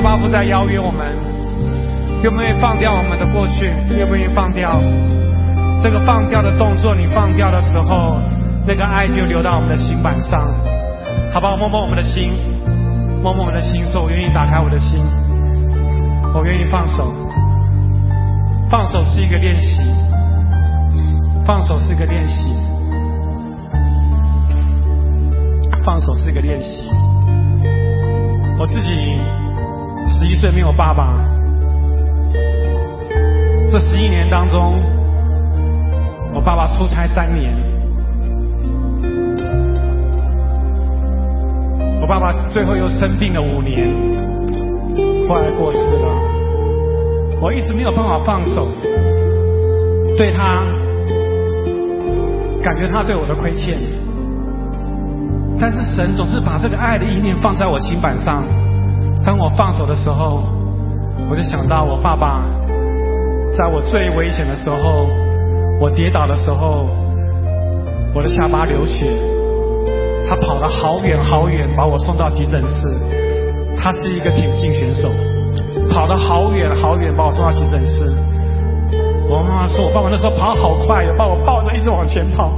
阿爸父在邀约我们，愿不愿意放掉我们的过去？愿不愿意放掉？这个放掉的动作，你放掉的时候，那个爱就流到我们的心板上，好不好？摸摸我们的心，摸摸我们的心，说我愿意打开我的心，我愿意放手。放手是一个练习，放手是一个练习，放手是一个练习。我自己十一岁没有爸爸，这十一年当中，我爸爸出差三年，我爸爸最后又生病了五年，后来过世了。我一直没有办法放手，对他感觉他对我的亏欠，但是神总是把这个爱的意念放在我心板上。当我放手的时候，我就想到我爸爸在我最危险的时候，我跌倒的时候，我的下巴流血，他跑了好远好远把我送到急诊室。他是一个田径选手，跑了好远好远把我送到急诊室。我妈妈说我爸爸那时候跑好快，把我抱着一直往前跑。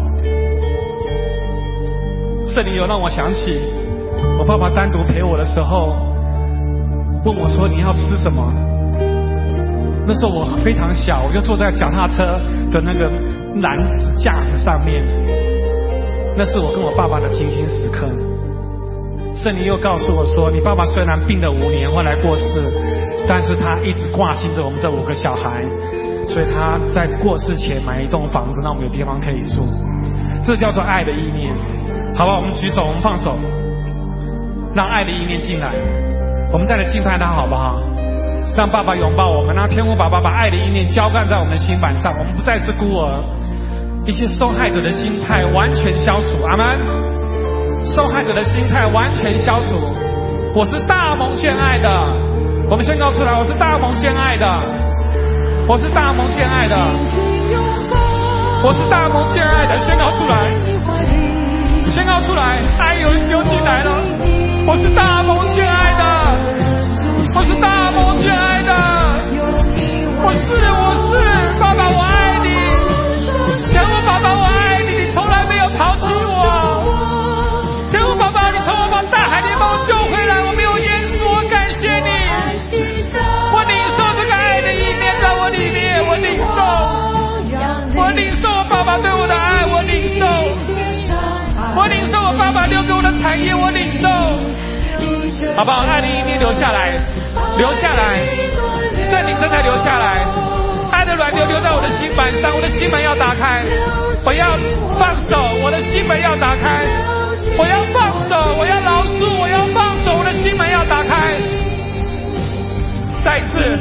圣灵有让我想起我爸爸单独陪我的时候，问我说你要吃什么。那时候我非常小，我就坐在脚踏车的那个篮子架子上面，那是我跟我爸爸的精心时刻。圣灵又告诉我说，你爸爸虽然病了五年，后来过世，但是他一直挂心着我们这五个小孩，所以他在过世前买一栋房子，让我们有地方可以住。这叫做爱的意念，好吧？我们举手，我们放手，让爱的意念进来。我们再来敬拜他，好不好？让爸爸拥抱我们，让天父爸爸把爱的意念浇灌在我们的心板上，我们不再是孤儿，一些受害者的心态完全消除。阿们。受害者的心态完全消除。我是大蒙眷爱的，我们宣告出来，我是大蒙眷爱的，我是大蒙眷爱的，我是大蒙眷爱的，宣告出来，宣告出来，爱有流进来了。我是大蒙眷爱的，我是大蒙眷爱的，我是我是爸爸，我爱你，天父爸爸，我爱你，你从来没有抛弃我。天父爸爸，你从我把大海里把我救回来，我没有淹死，我感谢你。我领受这个爱的意念在我里面，我领受，我领受我爸爸对我的爱，我领受，我领受我爸爸留给我的产业，我领受。好不好？爱的意念留下来，留下来，圣灵正在留下来，爱的软流流在我的心板上，我的心门要打开，我要放手，我的心门要打开。我要放手，我要饶恕，我要放手，我的心门要打开。再次，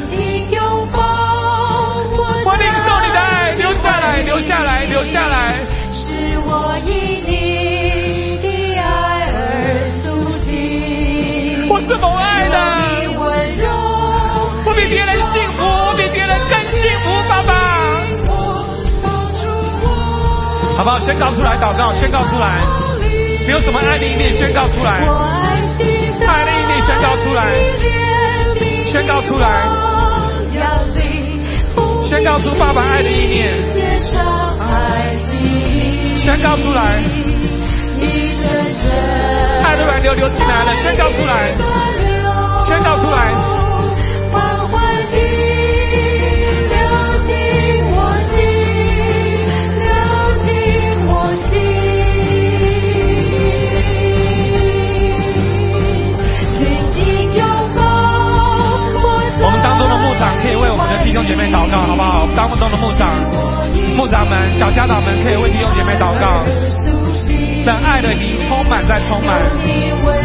我领受你的爱，留下来，留下来，留下来。是我以你的爱而苏醒。我是蒙爱的，我比别人幸福，我比别人更幸福，爸爸。好不好？宣告出来，祷告，宣告出来。没有什么爱的意念，宣告出来，爱的意念宣告出来，宣告出来，宣告出爸爸爱的意念，宣告出来，爱的软流流进来了，宣告出来，宣告出来。可以为我们的弟兄姐妹祷告，好不好？当中的牧长、牧长们、小家长们可以为弟兄姐妹祷告，让爱的灵充满再充满。